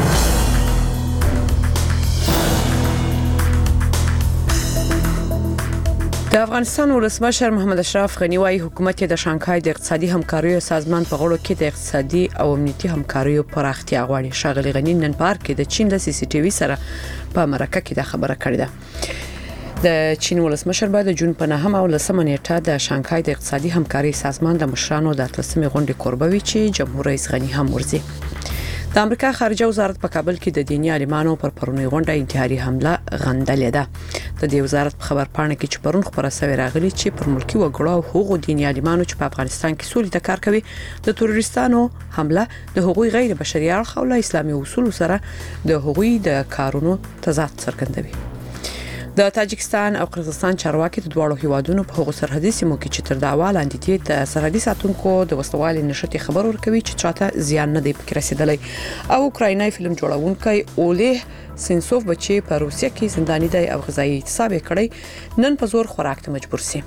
B: د افغانستان ولسمشر محمد اشرف غنی وايي حکومت د شانګهای د اقتصادي همکاریو سازمان په غړو کې د اقتصادي او امنیتي همکاریو پراختیا غواړي. ښاغلي غنی نن پارک کې د چین د سی سی ټي وي سره په مرکه کې د خبره کړې ده. د چین ولسمشر بعد د جون په نهمه او لسمه نیټه د شانګهای د اقتصادي همکاري سازمان د مشرانو د اتلسمې غونډې کوربوي چې جمهور رئیس غنی هم ورځي. د امریکا خارجه وزارت په کابل کې د دینی عالمانو پر پرونی غونډه انتحاري حمله غندلې ده. د دې وزارت په خبر پاڼه کې چې پرون خبره سوي راغلي چې پر ملکی وګړو او حقوق دینی عالمانو چې په افغانستان کې سولې ته کار کوي د تروریستانو حمله د حقوق غیر بشري اړخ او اسلامي اصول سره د حقوق د کارونو تضاد څرګندوي. د تاجکستان او قزاقستان چارواکي د دوه هیوادونو په هغو سرحدي سیمو کې چې تر داوا لاندې دي د سرحدي ساتونکو د وسوالي نشټي خبر ورکوي چې چاته زیان نه دی پکې رسیدلی. او اوکراینای فلم جوړونکی اولیه سنسوف بچي په روسیه کې زنداني دی او غذایی اعتصاب کړی نن په زور خوراک ته مجبور سي.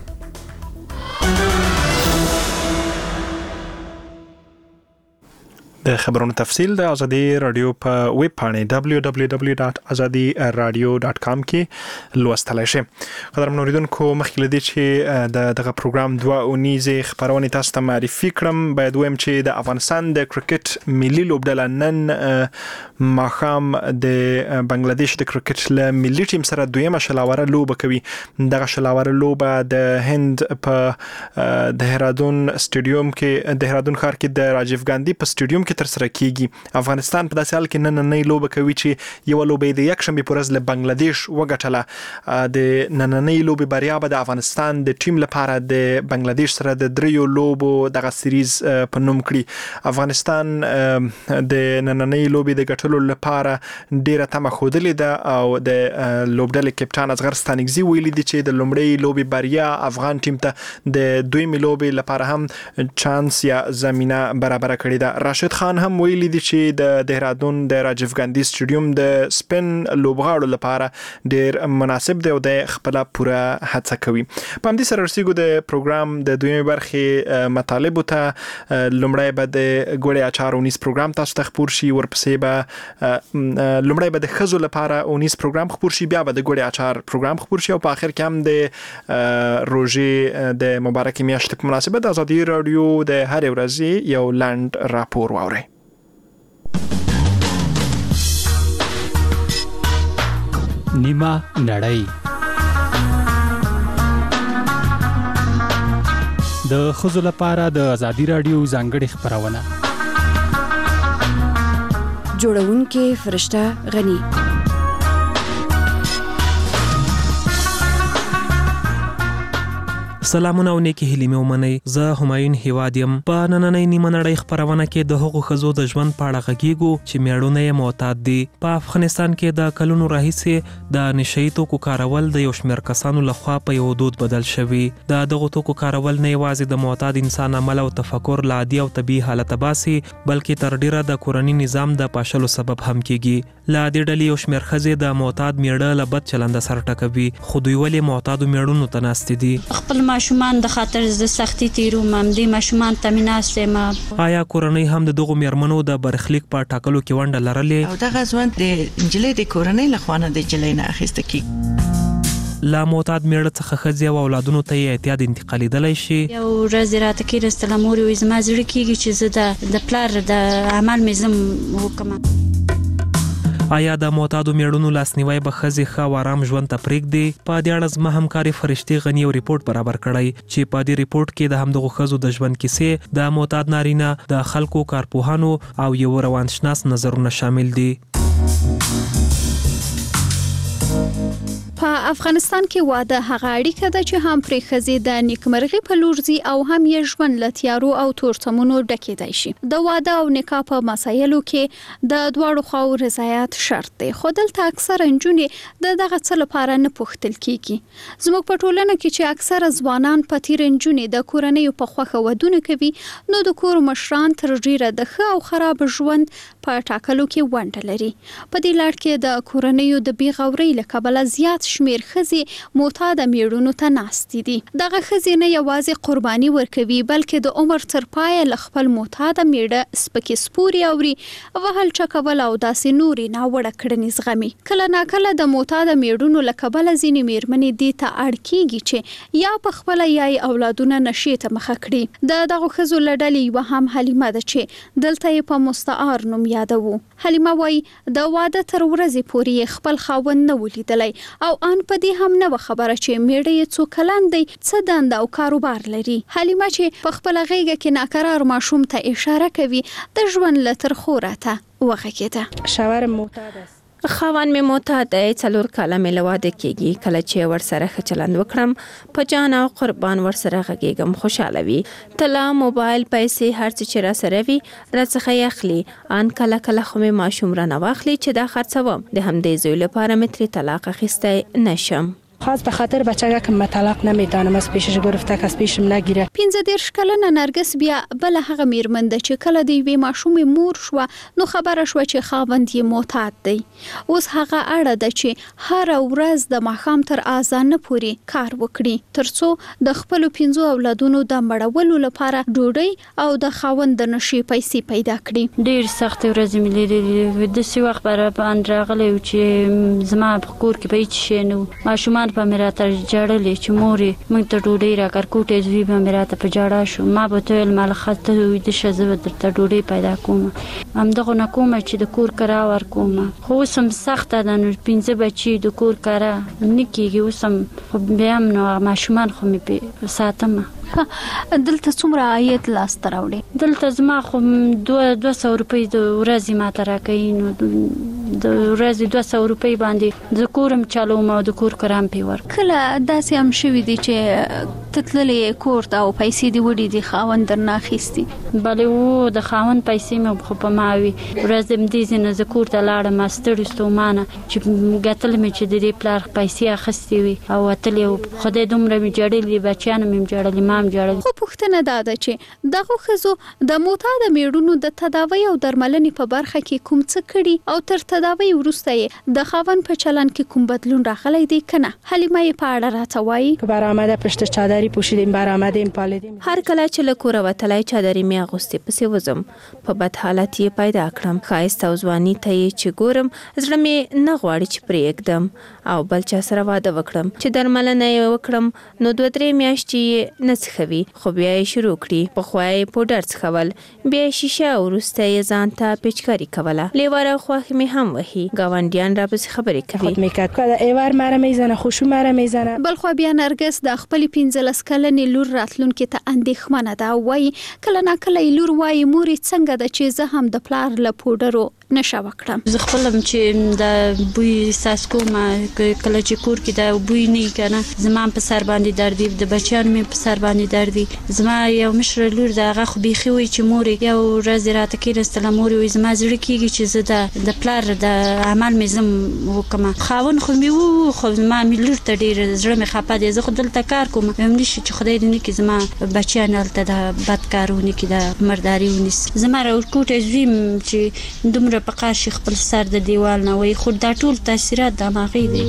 B: د خبرونو تفصیل د ازادي رادیو په ویب پاڼه دبلیو دبلیو دبلیو ډاټ ازادي رادیو ډاټ کام کې لوستلای شئ. قدرمن اوریدونکو مخکې لدی چې د دغه پروګرام دوه اونیزه خبرونه تاسو ته معرفي کړم باید ویم چې د افغانستان د کرکټ ملي لوبډله نن ماخام د بنگلاديش د کرکټ له ملي ټیم سره دویمه شلاوره لوبه کوي. دغه شلاوره لوبه د هند په دهرادون سټیډیوم کې دهرادون ښار کې د راجیو ګاندی په سټیډیوم کې تر سره کیږي. افغانستان په داسې حال کې نن نه لوبه کوي چې یو لوبه د یک شنبه پرز له بنگلاديش وګټله. د نننۍ لوبه بریا به د افغانستان د ټیم لپاره د بنگلاديش سره د دریو لوبو دغه سیریز په نوم کړی. افغانستان د نننۍ لوبه د ګټلو لپاره ډیره تمه خوده ده او د لوبډلې کپټان اصغر ستانګزي ویلي دي چې د لومړی لوبه بریا افغان ټیم ته د دویمې لوبه لپاره هم چانس یا زمينه برابر کړې ده. راشد خان هم ویلي دي چې د دهرادون د راجیو ګاندی سټیډیوم د سپین لوبغاړو لپاره ډیر مناسب دی او د خپل پوره هڅه کوي. په همدې سره رسیدو د پروګرام د دویمې برخې مطالب ته لومړی به د ګوړې اچار اونیس پروګرام تاسو ته خبر شي ورپسې به لومړی به د خزو لپاره اونیس پروګرام خبر شي بیا به د ګوړې اچار پروګرام خبر شي او په اخر کې هم د روزي د مبارک میاشتې په مناسبت د ازادي رادیو د هر ورځې یو لاند راپور واوري.
L: نیمه نړۍ د ښځو لپاره د ازادي رادیو ځانګړې خبرونه
W: جوړونکې فرشته غنی
C: سلامونه او نیکی هیلې مې ومنئ. زه همایون هیواد یم. په نننۍ نیمه نړۍ خپرونه کې د هغو ښځو د ژوند په اړه غږیږو چې میړونه یې معتاد دي. په افغانستان کې د کلونو راهیسې د نشهیي توکو کارول د یو شمېر کسانو لخوا په یو دود بدل شوي. د دغو توکو کارول نه یوازې د معتاد انسان عمل او تفکر له عادي او طبیعي حالته باسي، بلکې تر ډیره د کورني نظام د پاشلو سبب هم کیږي. له دې ډلې یو شمېر ښځې د معتاد میړه له بد چلنده سره ټکوي. خو دوی ولې معتادو میړونو ته ناستې دي؟
D: خپل ماشومان د خاطر د سختي تیروم دې ماشومان ته مې ناست یم.
C: آیا کورنۍ هم د دغو میرمنو د برخلیک په ټاکلو کې ونډه لرلې؟
F: او دغه ژوند د نجلۍ د کورنۍ لخوا نه د نجلۍ نه اخیسته کیږي.
C: لا معتاد میړه څخه ښځې او اولادونو ته یې اعتیاد انتقالیدلی شي.
D: یو ورځ راته کېناستله مور وایي زما زړه کېږي چې زه د پلار د عمل مې زه وکړم.
C: آیا د معتادو میړونو لاسنیوی به ښځې ښه او آرام ژوند ته پرېږدي؟ په دې اړه زما همکارې فرشتې غني یو ریپورټ برابر کړی چې په دې ریپورټ کې د همدغو ښځو د ژوند کیسې، د معتاد نارینه، د خلکو، کارپوهانو او یو روانشناس نظرونه شامل دي.
X: په افغانستان کې واده هغه اړیکه ده چې هم پرې ښځې د نیکمرغي په لور ځي او هم یې ژوند له تیارو او تورتمونو ډکېدای شي. د واده او نکاح په مسایلو کې د دواړو خواو رضایت شرط دی، خو دلته اکثره نجونې د دغه څه لپاره نه پوښتل کیږي. زموږ په ټولنه کې چې اکثره ځوانان په تیر نجونې د کورنیو په خوښه ودونه کوي، نو د کور مشران تر ډیره د ښه او خراب ژوند په ټاکلو کې ونډه لري. په دې لړ کې د کورنیو د بې غورۍ له کبله زیات شمیر ښځې معتاده میړونو ته ناستې دي. دغه ښځې نه یوازې قرباني ورکوي، بلکې د عمر تر پایه له خپل معتاده میړه سپکې سپورې اوري، وهل چکول او داسې نورې ناوړه کړنې زغمي. کله ناکله د معتاده میړونو له کبله ځینې میرمنې دې ته اړ کیږي چې یا په خپله یا یې اولادونه نشې ته مخه کړي. د دغو ښځو له ډلې یوه هم حلیمه ده چې دلته یې په مستعار نوم یادوو. حلیمه وایي د واده تر ورځې پورې خپل خاوند نه ولیدلی او ان په دې هم نه و خبره چې میړه یې څو کلن دی، څه دنده او کاروبار لري. حلیمه چې په خپله غیږه کې ناقرار ماشوم ته اشاره کوي، د ژوند له ترخو راته وغږېده.
Y: شوهرم معتاد است.
Z: خاوند می معتاد دی، څلور کاله مې له واده کېږي. کله چې ورسره ښه چلند وکړم، په جان او قربان ورسره غږېږم، خوشحاله وي. طلا، موبایل، پیسې، هر څه چې را سره وي راڅخه یې اخلي. ان کله کله خو مې ماشوم رانه واخلي چې دا خرڅوم، د همدې زوی لپاره مې ترې طلاق اخیستی نشم.
Y: خاص به خاطر بچه که طلاق نمیدانم از پیشش گرفته که از پیشم نگیره.
X: پنځه دېرش کلنه نرګس بیا بل هغه میرمن ده چې کله د یوې ماشومې مور شوه، نو خبره شوه چې خاوند یې معتاد دی. اوس هغه اړه ده چې هر ورځ د ماښام تر اذانه پورې کار وکړي، ترڅو د خپلو پنځو اولادونو د مړولو لپاره ډوډۍ او د خاوند د نشې پیسې پیدا کړي.
D: ډېر سختې ورځې مې لیدلې، داسې وخت به راباندې راغلی و چې زما په کور کې به هېڅ شی نه و. ماشومان په مې راته ژړلې چې مورې موږ ته ډوډۍ راکړ، کوټې زوی به مې راته په ژړا شو. ما به ته ویل ماله ښه ته ویده شه، زه به درته ډوډۍ پیدا کوم. همدغو نه کومه چې د کور کرا ورکوم. خو اوس هم سخته ده، نو پنځه بچي د کور کرا نه کېږي. اوس هم خو بیا هم نو ماشومان خو مې ساتم.
X: دلته څومره عاید لاسته راوړي؟
D: دلته زما خو دوه دوه سوه روپۍ د ورځې ماته راکوي. نو د ورځې دوه سوه روپۍ باندې زه کور هم چلوم او د کور کرا هم پرې ورکوم.
X: کله داسې هم شوي دي چې ته تللې کور ته او پیسې دې وړي دي خاوند درنه اخیستي؟
D: بلې و، د خاوند پیسې مې خو په ما وي. ورځ همدې ځای نه زه کور ته لاړم، ستړې ستومانه چې ګټلې مې چې د دې پلار پیسې اخیستې وي او وتلې. خدای دومره مې ژړلي، بچیان مې ژړلي، ما
X: خو پوښتنه دا ده چې دغو ښځو د معتاده میړونو د تداوی او درملنې په برخه کې کوم څه کړي او تر تداوی وروسته یې د خاوند په چلند کې کوم بدلون راغلی دی که نه؟ حلیمه یې په اړه راته وایي.
Y: برآمده پشت چادری پوشیدیم، برآمدیم، پالیدیم.
Z: هر کله چې له کوره وتلی چادري مې اغوستې پسې وځم. په بد حالت یې پیدا کړم. ښایست او ځواني ته یې چې ګورم، زړه مې نه غواړي چې پرېږدم او بل چا سره واده وکړم. چې درملنه یې وکړم، نو دوه درې میاشتې یې نه څښوي، خو بیا یې شروع کړي. پخوا یې پوډر څښول، بیا یې شیشه، وروسته یې ځان ته پیچکاري کوله. لیواره خوښ مې هم وهي، ګاونډیان راپسې خبرې کوي.
Y: خود میکرد که ایوار مرا میزنه، خوشو مرا میزنه.
X: بلخوا بیا نرګس د خپلې پنځلس کلنې لور راتلونکي ته اندېښمنه ده. وایي کله ناکله یې لور وایي مورې څنګه ده چې زه هم د پلار له پوډرو نشه وکړه.
D: زه خپل چې د بوی احساس کوم کله چې کور کې د بوی نه کنه زما په سر باندې درد دی، د بچیانو مې په سر باندې درد دی. زما یو مشر لور د هغه خو بيخي وي چې مور یو ورځ راته کې رسله مور وي زما زړه کېږي چې زه د د پلار د عمل مې زم وکم. خاون خو مې وو خو ما مې لور ته ډیر زړه مې خپه دي. زه خو دلته کار کوم هم نشي چې خدای دې نه کې زما بچیان هلته د بد کارونه کې د مرداري ونیس. زما راوټه زویم چې دومره په قار شي خپل سر د دیوال نه وي خو دا ټول تاثیرات دماغي دي.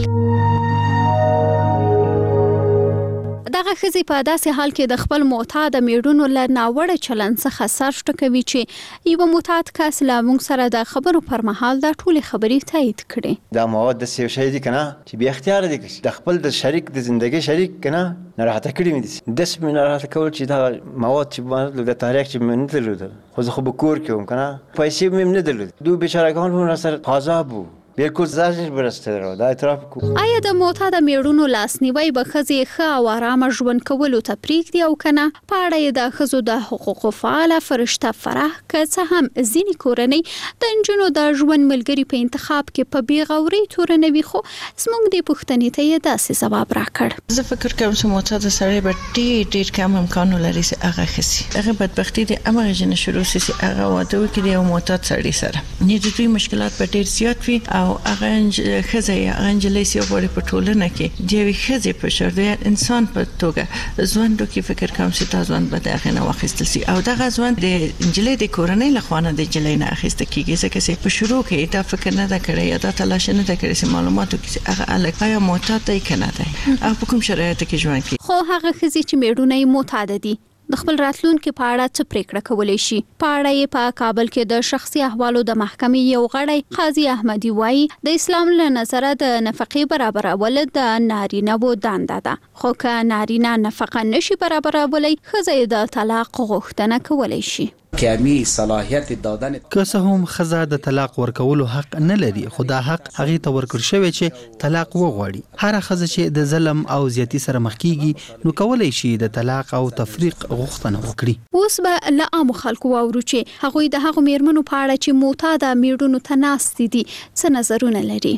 X: دغه ښځې په داسې حال کې د خپل معتاد میړونو له ناوړه چلند څخه سر ټکوي چې یو معتاد کس له موږ سره د خبرو پر مهال دا ټولې خبرې تایید کړي.
E: دا مواد د څه شي دي کنه چې بیا اختیار دي د خپل د شریک د ژوندۍ شریک کنه ناراحته کړی مې دي. د سپین ناراحته کول چې دا مواد چې د تاریخ چې من درلود خو زه خو به کور کې وم کنه پیسې مې نه درلود. دوی بیچارهګان هم سره عذاب وو بالکل ځاځي برسته دا اعتراف کو.
X: آیا د معتاد میړونو لاسنیوي به ښځې ښه او آرامه ژوند کولو ته پرېږدي او که نه؟ په اړه یې د ښځو د حقوقو فعاله فرشته فرح که څه هم ځینې کورنۍ د نجونو د ژوند ملګري په انتخاب کې په بېغورۍ تورنوي خو زموږ دې پوښتنې ته یې داسې ځواب راکړ.
F: زه فکر کوم چې معتاد سړی به ډېر ډېر کم امکان ولري چې هغه ښه شي. هغه بدبختي د همغه ژنې شروع شي چې هغه واده وکړي د یو معتاد سړي سره. نه د دوی مشکلات به ډېر زیات وي او هغه ښځه یا انجلۍ چې غواړي په ټولنه کې د یوې ښځې په شر د انسان په توګه ژوند وکړي. فکر کوم چې دا ژوند به د هغې نه واخیستل شي او دغه ژوند د نجلۍ د کورنۍ له خوا نه د نجلۍ نه اخیسته کېږي ځکه چې په شروع کې دا فکر نه ده کړی یا دا تلاش نه ده کړی چې معلومات وکړي چې هغه هلک آیا معتاد دی که نه دی او په کوم شرایطو کې ژوند کوي.
X: خو هغه ښځې چې میړونه یې معتاده دي د خپل راتلونکي په اړه څه پریکړه کولی شي؟ په اړه یې په کابل کې د شخصي احوالو د محکمې یو غړی قاضي احمدي وایي د اسلام له نظره د نفقې برابرول د نارینه وو دنده ده خو که نارینه نفقه نشي برابرولی ښځه یې د طلاق غوښتنه کولی شي.
H: کمی صلاحیت دادن
I: که څه هم ښځه د طلاق ورکولو حق نه لري خو دا حق هغې ته ورکړل شوی چې طلاق وغواړي. هره ښځه چې د ظلم او زیاتي سره مخ کیږي نو کولی شي د طلاق او تفریق غوښتنه وکړي.
X: اوس به له عامو خلکو واورو چې هغوی د هغو میرمنو په اړه چې معتاده میړونو ته ناستې دي څه نظرونه لري.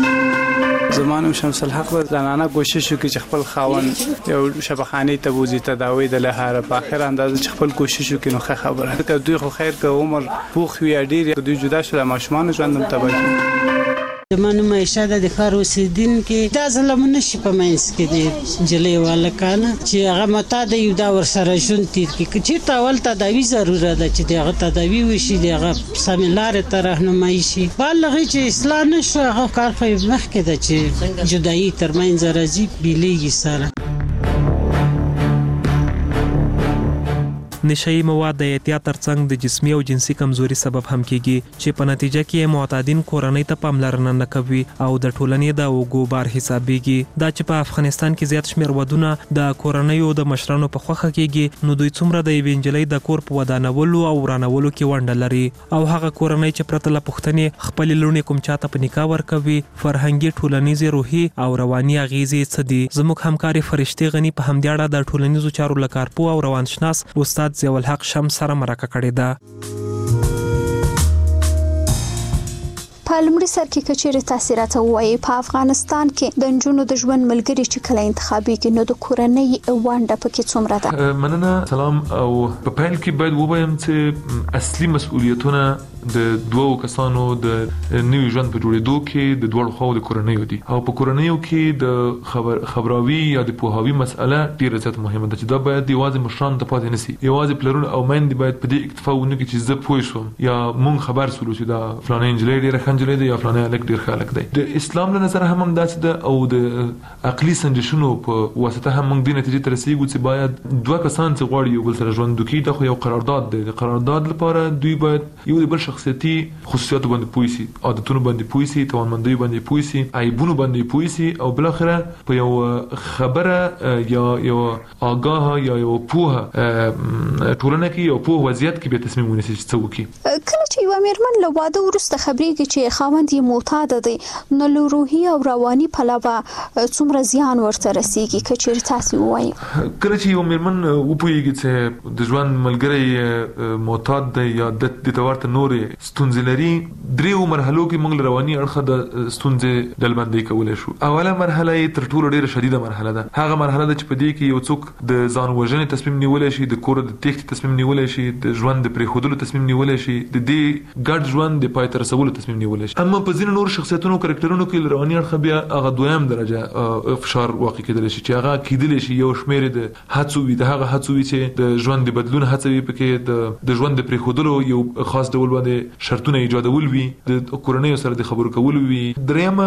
T: زمانو شمس الحق به زنانه کوشش وکړي چې خپل خاوند یو شفاخانې ته بوځي تداوی د لپاره په اخر اندازه چې خپل کوشش وکړي نو ښه خبره ده. دوی خو خیر که عمر پوخ وي ډېر دوی جدا شول ماشومان ژوند هم تباه کړي.
J: زمانو معیشه د ښار اوسېدونکي دا ظلم نشي په منځ کې د نجلۍ والکانه چې هغه معتاده یو دا ورسره ژوند تېر کړي. که چېرته اول تداوي ضروره ده چې د هغه تداوي وشي د هغه سمې لارې ته رهنمایي شي. بل هغې چې اصلاح نه شو هغه کار خو یې مخکې ده چې جدایي تر منځه راځي بیلیږي سره.
C: نشئی مواد د احتیاط ترڅنګ د جسمي او جنسي کمزوري سبب هم کیږي چې په نتیجه کې معتادین کورنۍ ته پاملرنه نه کوي او د ټولنې د اوږو بار حسابيږي. دا چې په افغانستان کې زیات شمېر ودونه د کورنۍ او د مشرانو په خوخه کېږي نو دوی څومره د یوې نجلۍ د کور په ودانولو او ورانولو کې ونډه لري او هغه کورنۍ چې پرته له پوښتنې خپل لونې کوم چاته په نکاح ورکوي فرهنګي ټولنیزې روحي او رواني اغیزې څه دي. زموږ همکاري فرشتي غنی په همدې اړه د ټولنیزو چارو لکارپو او روانشناس استاد ضیاء الحق شمس سره مرکه کړې ده.
X: په لومړي سر کې کچېرې تاسو راته وایي په افغانستان کې د نجونو د ژوند ملګري چې کله انتخابېږي نو د کورنۍ ونډه پکې څومره ده؟
K: مننه. سلام. او په پیل کې باید ووایم چې اصلي مسؤلیتونه د دوو کسانو د نوي ژوند په جوړېدو کې د دواړو خواو د کورنیو دي او په کورنیو کې د خبر خبراوي یا د پوهاوي مسأله ډیره زیات مهمه ده چې دا باید یوازې مشران ته پاتې نشي. یوازې پلرونه او میندې باید په دې اکتفا ونه کړي چې زه پوه شوم یا مونږ خبر سولو چې دا فلانه نجلۍ ډیره ښه نجلۍ ده یا فلانه هلک ډیر ښه هلک دی. د اسلام له نظره هم همداسې ده او د عقلي سنجشونو په واسطه هم موږ دې نتیجې ته رسېږو چې باید دوه کسان چې غواړي یو بل سره ژوند وکړي دا خو یو قرارداد دی. د قرارداد لپاره دوی باید یو د بل شخصیتي خصوصیاتو باندې پوه شي، عادتونو باندې پوه شي، توانمندیو باندې پوه شي، عیبونو باندې پوه شي او بل اخره په یو خبره یا یو آگاه یا یو پوه ټولنه کې یو پوه وضعیت کې به تصمیم ونیسي چې څه وکړي.
X: کله چې یو میرمن له واده وروسته خبرېږي چې خاوند یې معتاد دی، نو له روحي او رواني پلوه څومره زیان ورته رسیږي که چېرې تاسې ووایي؟
K: کله چې یو میرمن وپوهېږي چې د ژوند ملګری معتاد دی یا د ته ورته نورې ستونزې لري، دریو مرحلو کې موږ له رواني اړخه د ستونزې ډلبندي کولی شو. اوله مرحله یې تر ټولو ډېره شدیده مرحله ده. هغه مرحله ده چې په دې کې یو څوک د ځان وژنې تصمیم نیولی شي، د کور د تېښتې تصمیم نیولی شي، د ژوند د پرېښودلو تصمیم نیولی شي، د دې ګډ ژوند د پای ته رسولو تصمیم نیولی شي. اما په ځینو نورو شخصیتونو کرکټرونو کې له رواني اړخه بیا هغه دویم درجه فشار واقع کېدلی شي چې هغه کېدلی شي یو شمېر د هڅو وي، د هغه هڅو وي چې د ژوند د بدلون هڅه وي، پکې د ژوند د پرېښودلو یو خاص ډول باندې شرطونه ایجادول وي، د کورنیو سره د خبرو کول وي. دریمه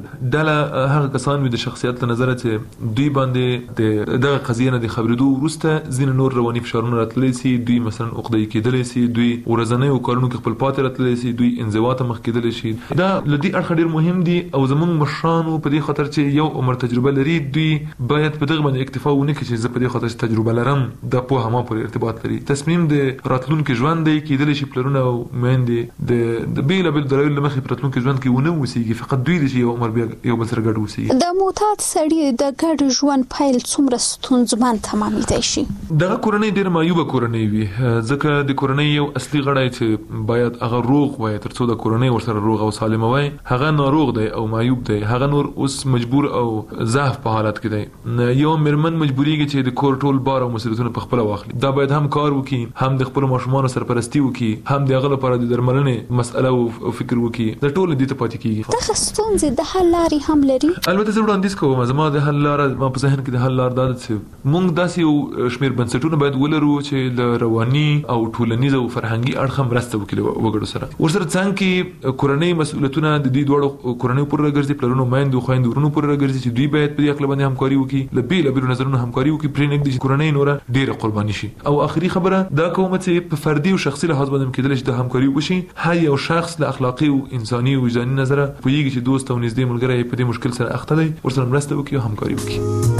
K: ډله هغه کسان وي د شخصیت له نظره چې دوی باندې د دغه قضیې نه د خبرېدو وروسته ځینې نور رواني فشارونه راتللی سي، دوی مثلا عقده‌يي کېدلی سي، دوی ورځنیو کارونو کې خپل پاتې راتللی سي، دوی انزوا ته مخ کېدلی شي. دا له دې اړخه ډېر مهم دي او زموږ مشرانو په دې خاطر چې یو عمر تجربه لري، دوی باید په دغه باندې اکتفا ونه کړي چې زه په دې خاطر چې تجربه لرم دا پوهه ما پورې ارتباط لري. تصمیم د راتلونکي ژوند دی، کېدلی شي پلرونه او میندې د بېلابېلو دلایلو له مخې په راتلونکي ژوند کې ونه اوسېږي، فقط دوی دي چې یو عمر بیا یو بل سره ګډ اوسېږي.
X: د معتاد سړي د ګډ ژوند پیل څومره ستونزمن تمامېدی شي؟
K: دغه کورنۍ ډېره معیوبه کورنۍ وي، ځکه د کورنۍ یو اصلي غړی چې باید هغه روغ وای تر څو د کورنۍ ورسره روغ او سالمه وای، هغه ناروغ دی او معیوب دی، هغه نور اوس مجبور او ضعف په حالت کې دی. یو میرمن مجبوریږي چې د کور ټول بار او مسؤلیتونه په خپله واخلي. دا باید هم کار وکړي، هم د خپلو ماشومانو سرپرستي وکړي، هم د هغه لپاره د درملنې مسأله او فکر وکړي. دا ټول دې ته پاتې کېږي.
X: دغه ستونزې د حل لارې هم لري؟
K: البته زه وړاندیز کوم، زما د حل لاره ما په ذهن کې د حل لاره دا ده چې موږ داسې یو شمېر بنسټونه باید ولرو چې له رواني او ټولنیز او فرهنګي اړخه مرسته وکړي وګړو سره. ورسره څنګ کې کورنۍ مسؤلیتونه د دې دواړو کورنیو پورې راګرځي، پلرونو میندو خویندو ورونو پورې راګرځي چې دوی باید په دې عقل باندې همکاري وکړي، له بېلابېلو نظرونو همکاري وکړي، پرې نږدې چې کورنۍ نوره ډېره قرباني شي. او آخري خبره دا کوم چې په فردي او شخصي لحاظ باندې کېدلی شي د همکاري وشي. هر یو شخص له اخلاقي او انساني او وجداني نظره پوهېږي چې دوست او نږدې ملګری په دې مشکل سره اخته دی، ورسره مرسته وکړي او همکاري وکړي.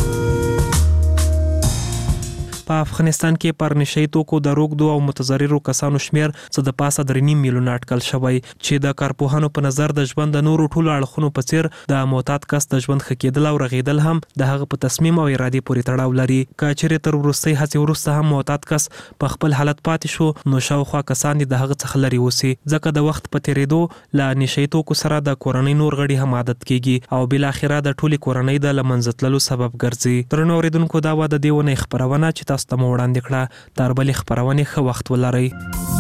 C: په افغانستان کې پر نشئی توکو د روغدو او متضررو کسانو شمیر څه د پاسه درې نیم میلیونه اټکل شوی چې د کارپوهانو په نظر د ژوند د نورو ټولو اړخونو په څیر د معتاد کس د ژوند ښه کېدل او رغېدل هم د هغه په تصمیم او ارادې پورې تړاو لري. که چیرې تر وروستۍ هڅې وروسته هم معتاد کس په خپل حالت پاتې شو، نو شاوخوا کسان د هغه څخه لرې اوسي، ځکه د وخت په تېرېدو له نشئی توکو سره د کورنۍ نور غړي هم عادت کېږي او بالاخره د ټولې کورنۍ د له منځه تللو سبب ګرځي. درنو اورېدونکو، دا وه د دې ونې خپرونه چې تاسو ته مو وړاندې کړه. تر بلې خپرونې ښه وخت ولرئ.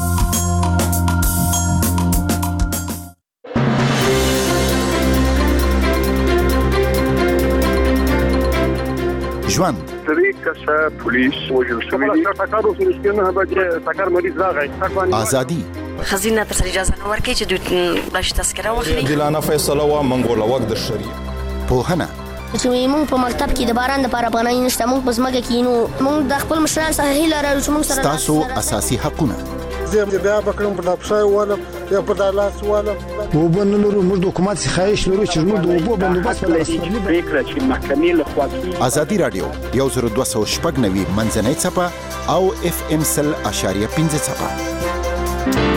S: ژوند
G: درې کسه پولیس وژل شوي دي. ټکر وشو نه به ټکر مریض راغی.
S: ازادي
M: خزینه تر اجازه نه ورکړي چې دوی باش تذکره واخلي.
V: عادلانه فیصله وا منګول وخت د شریعت
S: پوهنه
N: چې موږ په مکتب کې د باران لپاره پناه نشته، موږ په ځمکه کې نو موږ د خپل مشران سره هیله لرو چې موږ سره
S: تاسو اساسي حقونه
P: زه بیا بکرم په لپشای والا یا په دالاس والا وبن لرو موږ د حکومت څخه خواهش لرو چې موږ د وبو بندوبست ولرو.
G: فکر چې محکمې له خوا
S: ازادي رادیو یو زر دوه سوه شپږ نوي منځنۍ څپه او اف ام سل اشاریه پنځه څپه.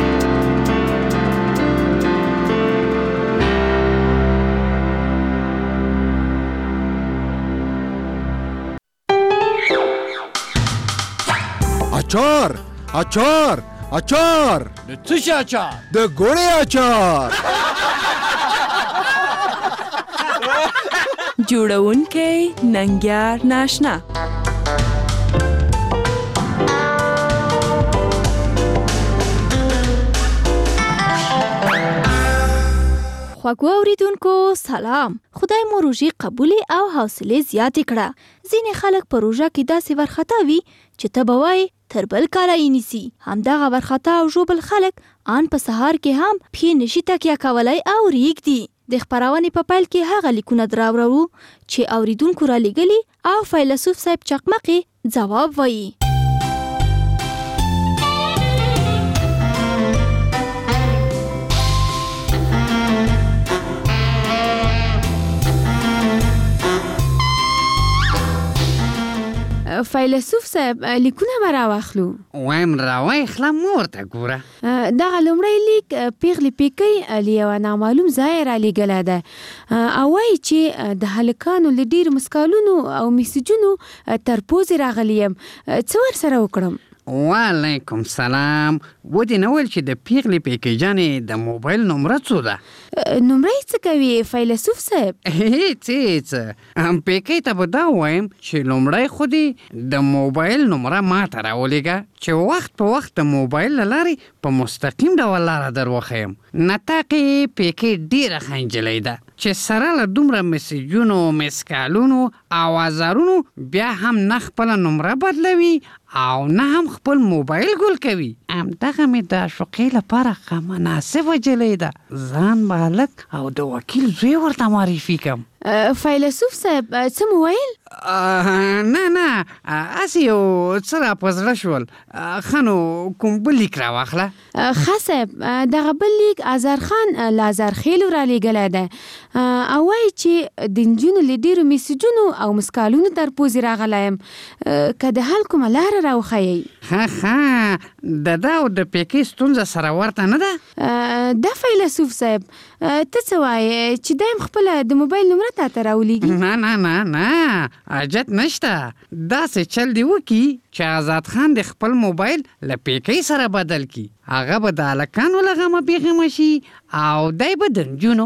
S: اچار اچار اچار
Q: د څه شي اچار؟
S: د ګوړې اچار.
R: جوړونکی ننګیار ناشنا.
X: خواږه اوریدونکو سلام. خدای مو روژې قبولې او حوصلې زیاتې کړه. ځینې خلک په روژه کې داسې ورخطا وي چې ته به وایې تر بل کاله یې نیسي. همدغه ورخطا او ژوبل خلک آن په سهار کې هم پښې نشي تکیه کولی او ریږدي. د خپرونې په پیل کې هغه لیکونه دراوړو چې اوریدونکو را لیږلي او فیلسوف صاحب چقمقې ځواب وایي.
W: فیلسوف صاحب لیکونه به راواخلو.
A: وایم راوای خلا مور ته ګوره.
W: دغه لومړی لیک پیغلې پیکۍ له یوه نامعلوم ځایه رالیږلی دی او وایي چې د هلکانو له ډېرو مسکالونو او میسجونو تر پوزې راغلی یم. څه ورسره وکړم؟
A: وعلیکم سلام. ودې نه ویل چې د پیغلې پیکۍ جانې د موبایل نمره څو ده؟
W: نمره یې څه کوي فیلسوف صاحب؟
A: هېڅ هېڅ. پیکۍ ته به دا ووایم چې لومړی خو دې د موبایل نمره ما ته راولېږه چې وخت په وخت د موبایل له لارې په مستقیم ډول لاره در وښیم. نطاقې پیکۍ ډېره ښه نجلۍ ده چې سره له دومره میسجونو مسکالونو او ازارونو بیا هم نه خپله نمره بدلوي او نه هم خپل موبایل ګل کوي. همدغه مې د عاشقۍ لپاره ښه مناسبه نجلۍ ده. ځان به هلک او د وکیل زوی ورته معرفي کړم.
W: فیلسوف صاحب څه مو ویل؟
A: نه نه هسې یو څه را په زړه شول. ښه نو کوم بل لیک راواخله.
W: ښه صاحب دغه بل لیک ازار خان له ازارخیلو رالیږلی دی او وایي چې د نجونو له ډېرو میسجونو او مسکالونو تر پوزې راغلی یم. که د حل کومه لاره راوښیئ.
A: ښه ښه د ده او د پیکۍ ستونزه سره ورته نه ده؟
W: دا فیلسوف صاحب ته څه وایې چې دا یم خپله د موبایل نمره تا ته راولیږي؟
A: نه نه نه نه حاجت نشته. داسې چل دې وکړي چې آزاد خان د خپل موبایل له پیکۍ سره بدل کړي. هغه به د هلکانو له غمه بېغمه شي او دی به د نجونو.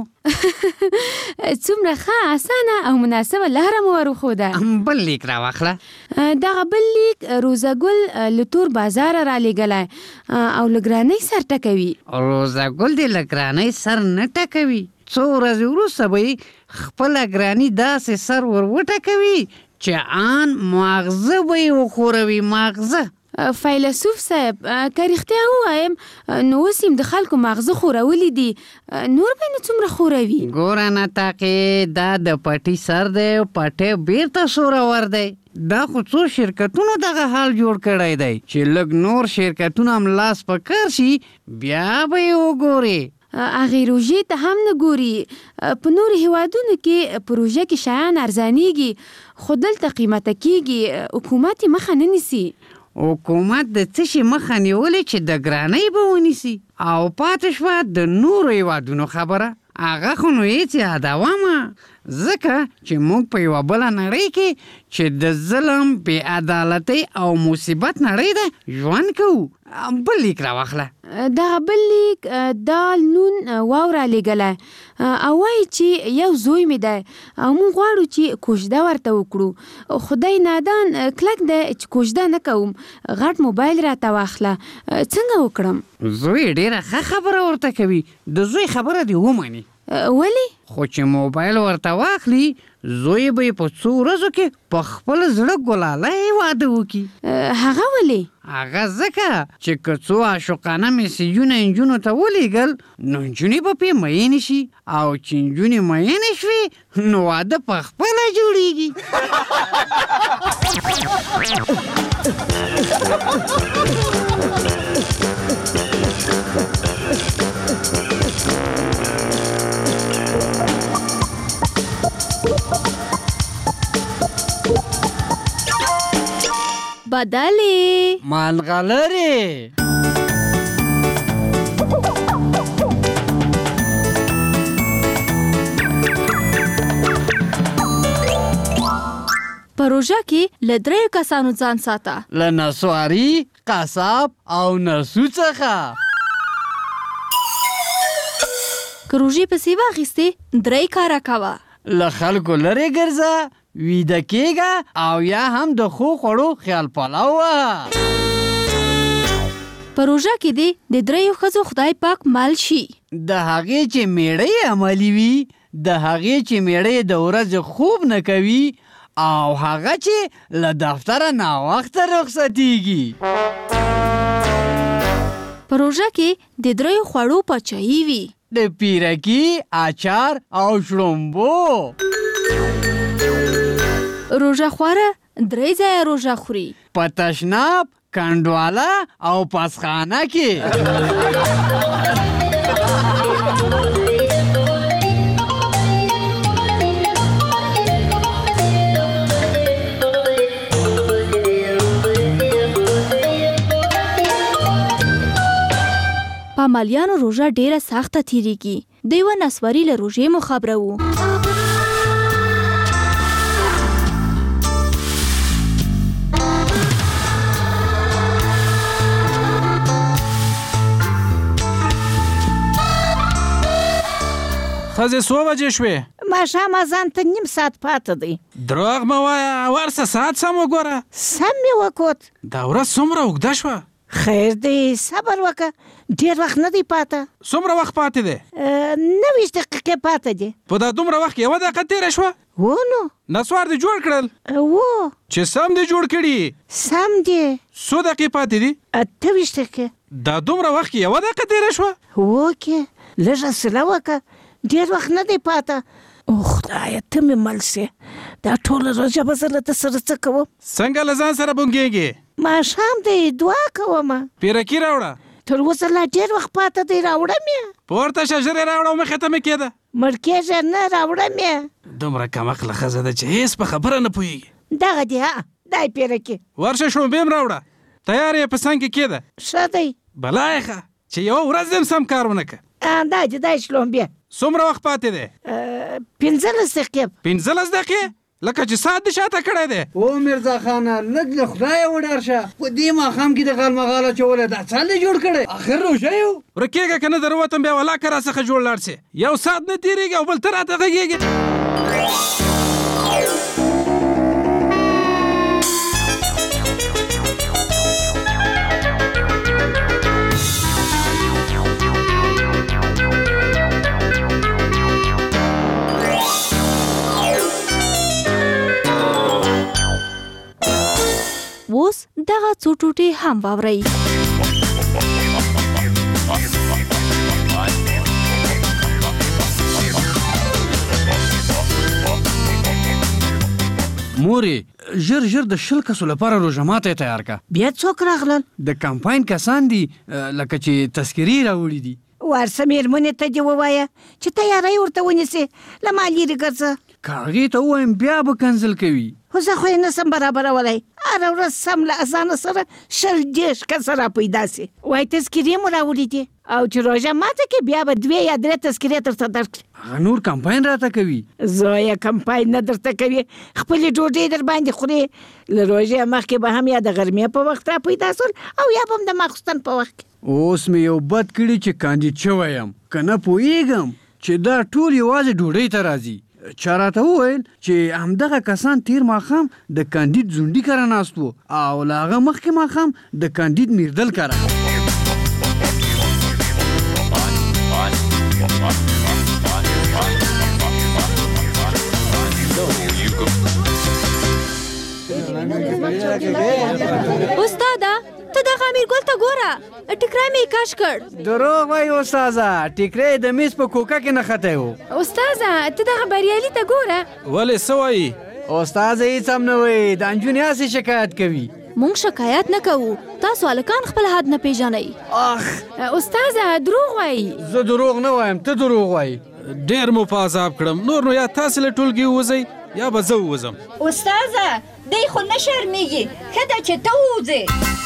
W: څومره ښه اسانه او مناسبه لاره مو ور وښوده.
A: بل لیک راواخله.
W: دغه بل لیک روزه ګل له تور بازاره رالیږلی او له ګرانۍ سر ټکوي.
A: روزه ګل دې له ګرانۍ سر نه ټکوي. څو ورځې وروسته به یې خپله ګراني داسې سر ور وټکوي چې آن ماغزه به یې وښوروي. ماغزه.
W: فیلسوف صاحب که رښتیا ووایم نو اوس یم د خلکو ماغزه خورولي دي، نور به یې نو څومره خوروي؟
A: ګوره نطاقې دا د پټي سر دی او پټی بیرته سورور دی. دا خو څو شرکتونو دغه حال جوړ کړی دی چې لږ نور شرکتونه هم لاس په کار شي بیا به یې وګورې.
W: هغې روژې ته هم نه ګوري. په نورو هیوادونو کې پروژه کې شیان ارزانیږي خو دلته قیمته کیږي. حکومت یې مخه نه نیسي.
A: حکومت د څه شي مخه نیولې چې د ګرانۍ به ونیسي او پاتې شوه د نورو هیوادونو خبره. هغه خو نو هېڅ یادومه ځکه چې موږ په یوه بله نړۍ کې چې د ظلم بې عدالتۍ او مصیبت نړۍ ده ژوند کوو. بل لیک راواخله.
W: دغه بل لیک دال نون واو رالیږلی او وایي چې یو زوی مې دی او موږ غواړو چې کوژده ورته وکړو. خدای نادان کلک دی چې کوژده نه کوم. غټ موبایل راته واخله. څنګه وکړم؟
A: زوی ډېره ښه خبره ورته کوي. د زوی خبره دې ومني.
W: ولی؟
A: خو چې موبایل ورته واخلي زوی به یې په څو ورځو کې په خپل زړه ګلالی واده وکړي.
W: هغه ولې؟
A: هغه ځکه چې که څو عاشقانه میسجونه نجونو ته ولیږل نو نجونې به پرې مینې شي او چې نجونې مینې شوې نو واده په خپله جوړېږي.
W: بدلې
A: مالغلرې
W: پروژه کې له دریو کسانو ځان ساته.
A: له نسواري، قصاب او نسو څخه.
W: که روژې پسې واخیستې درې کاره کوه.
A: له خلکو لرې ګرځه، ویده کېږه او یا هم د ښو خوړو خیال پلو وه.
W: پروژه کې دې د دریو ښځو خدای پاک مل شي.
A: د هغې چې میړه عملي وي، د هغې چې میړه د ورځې خوب نه کوي او هغه چې له دفتره ناوخته رخصتېږي.
W: پروژه کې د دریو خوړو پاچاهي وي.
A: د پیرکي، اچار او شړومبو.
W: روژه خواره درې ځایه روژه خوري.
A: په تشناب، کنډواله او پسخانه کې.
B: همالیانو روژه ډیره سخته تیریږي. د یوه نسواري له روژې مو خبره وو.
L: ښځې څو بجې شوې؟
O: ماښام اذان ته نیم ساعت پاته دی.
L: دروغ مه وایه، ورسه ساعت سم وګوره.
O: سم مې وکوت.
L: دا ورځ څومره اوږده شوه؟
O: خیر دی، صبر وکړه، ډېر وخت نه دی پاته.
L: څومره وخت پاتې دی؟
O: نوي دقیقې پاته دی.
L: په دا دومره وخت کې یوه دقیقه تېره شوه؟
O: و نو
L: نسوار دې جوړ کړل؟
O: و
L: چې سم دې جوړ کړي؟
O: سم دی.
L: څو دقیقې پاتې دي؟
O: اته ویشت دقیقې.
L: دا دومره وخت کې یوه دقیقه تېره شوه؟
O: وکې لږه حوصله وکړه، ډېر وخت نه دی پاته. او خدایه ته مې مل سې، دا ټوله روژه به زه له ده سره څه کوم؟
L: څنګه له ځان سره بونګېږې؟
O: ماښام دی، دعا کوم.
L: پیرکي راوړه.
O: تر اوسه لا ډېر وخت پاته دی، راوړم یې.
L: پورته شه، ژر یې راوړه او مخې ته مې کېده.
O: مړ کېږه نه، راوړم یې.
L: دومره کمعقله ښځه ده چې هېڅ په خبره نه پوهېږي.
O: دغه دی، ها دا یې پیرکي.
L: ورشه شړومبې هم راوړه، تیار یې په څنګ کې کېده.
O: ښه دی.
L: بلا یې ښه چې یوه ورځ هم سم کار ونه کړه.
O: دا دی، دا یې شړومبې.
L: څومره وخت پاتې دی؟
O: پنځلس دقیقې.
L: پنځلس دقیقې؟ لکه چې ساعت دې شاته کړی دی.
A: او میرزا خانه، لږ له خدایه وډار شه. په دې ماښام کې د غالمغال اچولی دا څه دې جوړ کړی؟ آخر روژه یو.
L: ورکېږه که نه در ووتم بیا ولاکه راڅخه جوړ لاړ سې. یو ساعت نه تېرېږي او بل ته راته غږېږې.
B: اوس دغه څو ټوټې هم واورئ.
A: مورې، ژر ژر د شل کسو لپاره روژه ماتی تیار کا.
O: بیا څوک راغلل؟
A: د کمپاین کسان دي، لکه چې تذکرې راوړي دي.
O: ورسه مېرمنې ته دې ووایه چې تیاری ورته ونیسي، له ما لرې ګرځه.
A: که هغې ته ووایم بیا به کنزل کوي.
O: خو زه خو یې نسم برابرولی. هره ورځ سم له اذانه سره شل دېرش کسه را پیدا سي. وایي تذکرې مو راوړي دي، او چې روژه ماته کې بیا به دوې یا درې تذکرې درته درکړي.
A: هغه نور کمپاین راته کوي.
O: زویه کمپاین نه درته کوي، خپلې ډوډۍ در باندې خورې. له روژې مخکې به هم یا د غرمې په وخت را پیدا سول او یا به هم د ماخوستن په وخت کې.
A: اوس مې یو بد کړي چې کاندید شوی یم، که نه پوهېږم چې دا ټول یوازې ډوډۍ ته راځي. چا راته وویل چې همدغه کسان تیر ماښام د کاندید زونډي کره ناست وو او له هغه مخکې ماښام د کاندید میردل کره.
B: استاده، ته دغه امیرګل ته ګوره، ټیکری مې کش کړ.
A: دروغ وایي استاذه، ټیکری د میز په کوکه کې نښتی و.
W: استاذه، ته دغه بریالي ته ګوره.
L: ولې څه وایي؟
A: استاذه هېڅ هم نه وایي، دا نجونې هسې شکایت کوي.
B: مونږ شکایت نه کوو، تاسو هلکان خپل حد نه پیژنئ.
A: اخ
W: استاذه، دروغ وایي.
A: زه دروغ نه وایم، ته دروغ وایي.
L: ډېر مو په عذاب کړم، نور نو یا تاسې له ټولګي ووځئ یا به زه ووځم.
Q: استاذه، دی خو نه شرمېږي، ښه ده چې ته ووځې.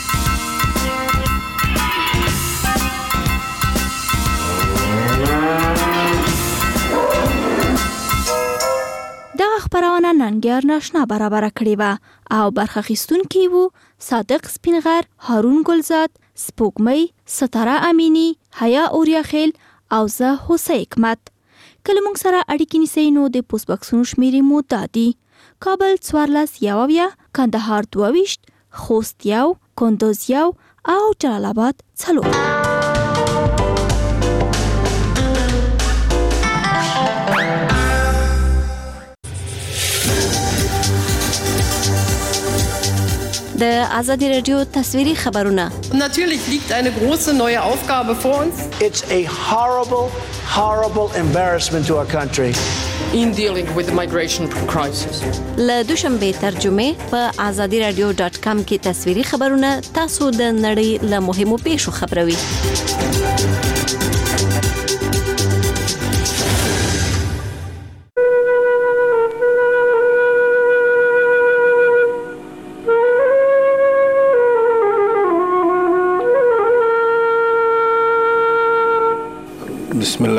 B: دغه خپرونه ننګیار ناشنا برابره کړې وه او برخه اخیستونکي وو صادق سپینغر، هارون ګلزاد، سپوږمۍ، ستاره امینی، حیا اوریاخیل او زه هوسۍ حکمت. کله موږ سره اړیکې نیسئ نو د پوسټ بکسونو شمیرې مو دا دي: کابل څوارلس یو اویا، کندهار دوه ویشت، خوست یو، کندوز یو او جلال آباد څلور. د آزادی رادیو تصویری خبرونه.
U: Natürlich liegt eine große neue Aufgabe vor uns.
Z: It's a horrible, horrible embarrassment to our country.
U: In dealing with the migration crisis.
B: له دوشنبه ترجمه په آزادی رادیو ډاټ کام کې تصویری خبرونه تاسو د نړۍ له مهمو پیښو خبروي.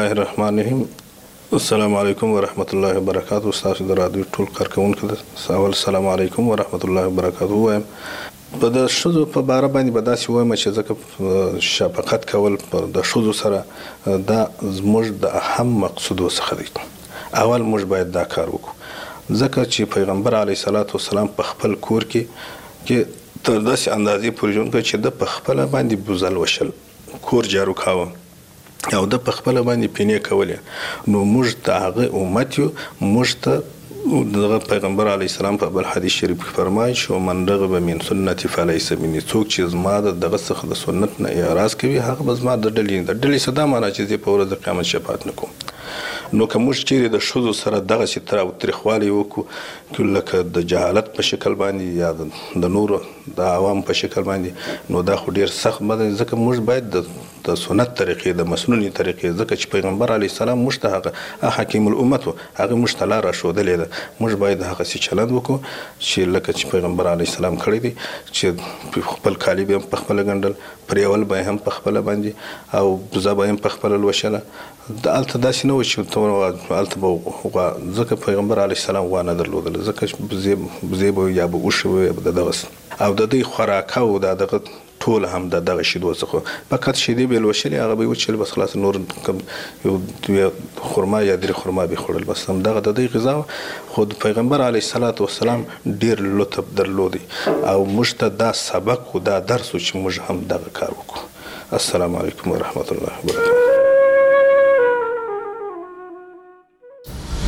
V: الله الرحمن الرحیم. السلام علیکم ورحمت الله وبرکاتہ. تاسو د رادیو ټول کارکونکو ته اول السلام علیکم ورحمت الله وبرکاتہ وایم. په د شذو په باره باندې به داسې وایم چې ځکه شفقت کول پر د شذو سره دا زموږ د اهم مقصودو څخه دی. اول موږ باید دا کار وکړو ځکه چې پیغمبر علیه الصلاة والسلام په خپل کور کې کې تر داسې اندازې پورې ژوند کوي چې د په خپله باندې بوزل وشل کور جارو کاوه او د په خپله باندې پینې کولې. نو موږ د هغه امت یو. موږ ته دغه پیغمبر علیه السلام په بل حدیث شریف کې فرمایي چې من رغب من سنتي فلیس مني. څوک چې زما د دغه څخه د سنت نه اعراض کوي هغه به زما د ډلې د ډلې څه دا معنا چې زه په ورځ د قیامت شفاعت نه کوم. نو که موږ چیرې د ښځو سره دغسې تر او تریخوالی وکړو لکه د جهالت په شکل باندې یا د نورو د عوام په شکل باندې نو دا خو ډېر سخت به دی. ځکه موږ باید د د سنت طریقې د مسنونې طریقې ځکه چې پیغمبر علیه السلام موږ ته هغه حکیم الامت و هغه موږ ته لاره ښودلې ده. موږ باید هغسې چلند وکړو چې لکه چې پیغمبر علیه السلام کړی دی چې خپل کالي به هم په خپله ګنډل پریول به هم په خپله باندې او بوزه به هم په خپله لوشله. هلته داسې نه و چې هلته به ځکه پیغمبر علیه السلام غوا نه درلودله ځکه بوزې به یا به اوښې به یا به د دغسې او د دوی خوراکه و د دغه ټول هم د دغه شیدو څخه فقط شیدې به یې لوشلې هغه به یې وچېل بس خلاص نور یو خرما یا درې خرما به یې خوړل بس همدغه د دوی غذا وه. خو د پیغمبر علیه الصلاة والسلام ډېر لطف درلودی او موږ ته دا سبق و دا درس و چې موږ هم دغه کار وکړو. السلام علیکم ورحمت الله وبرکاته.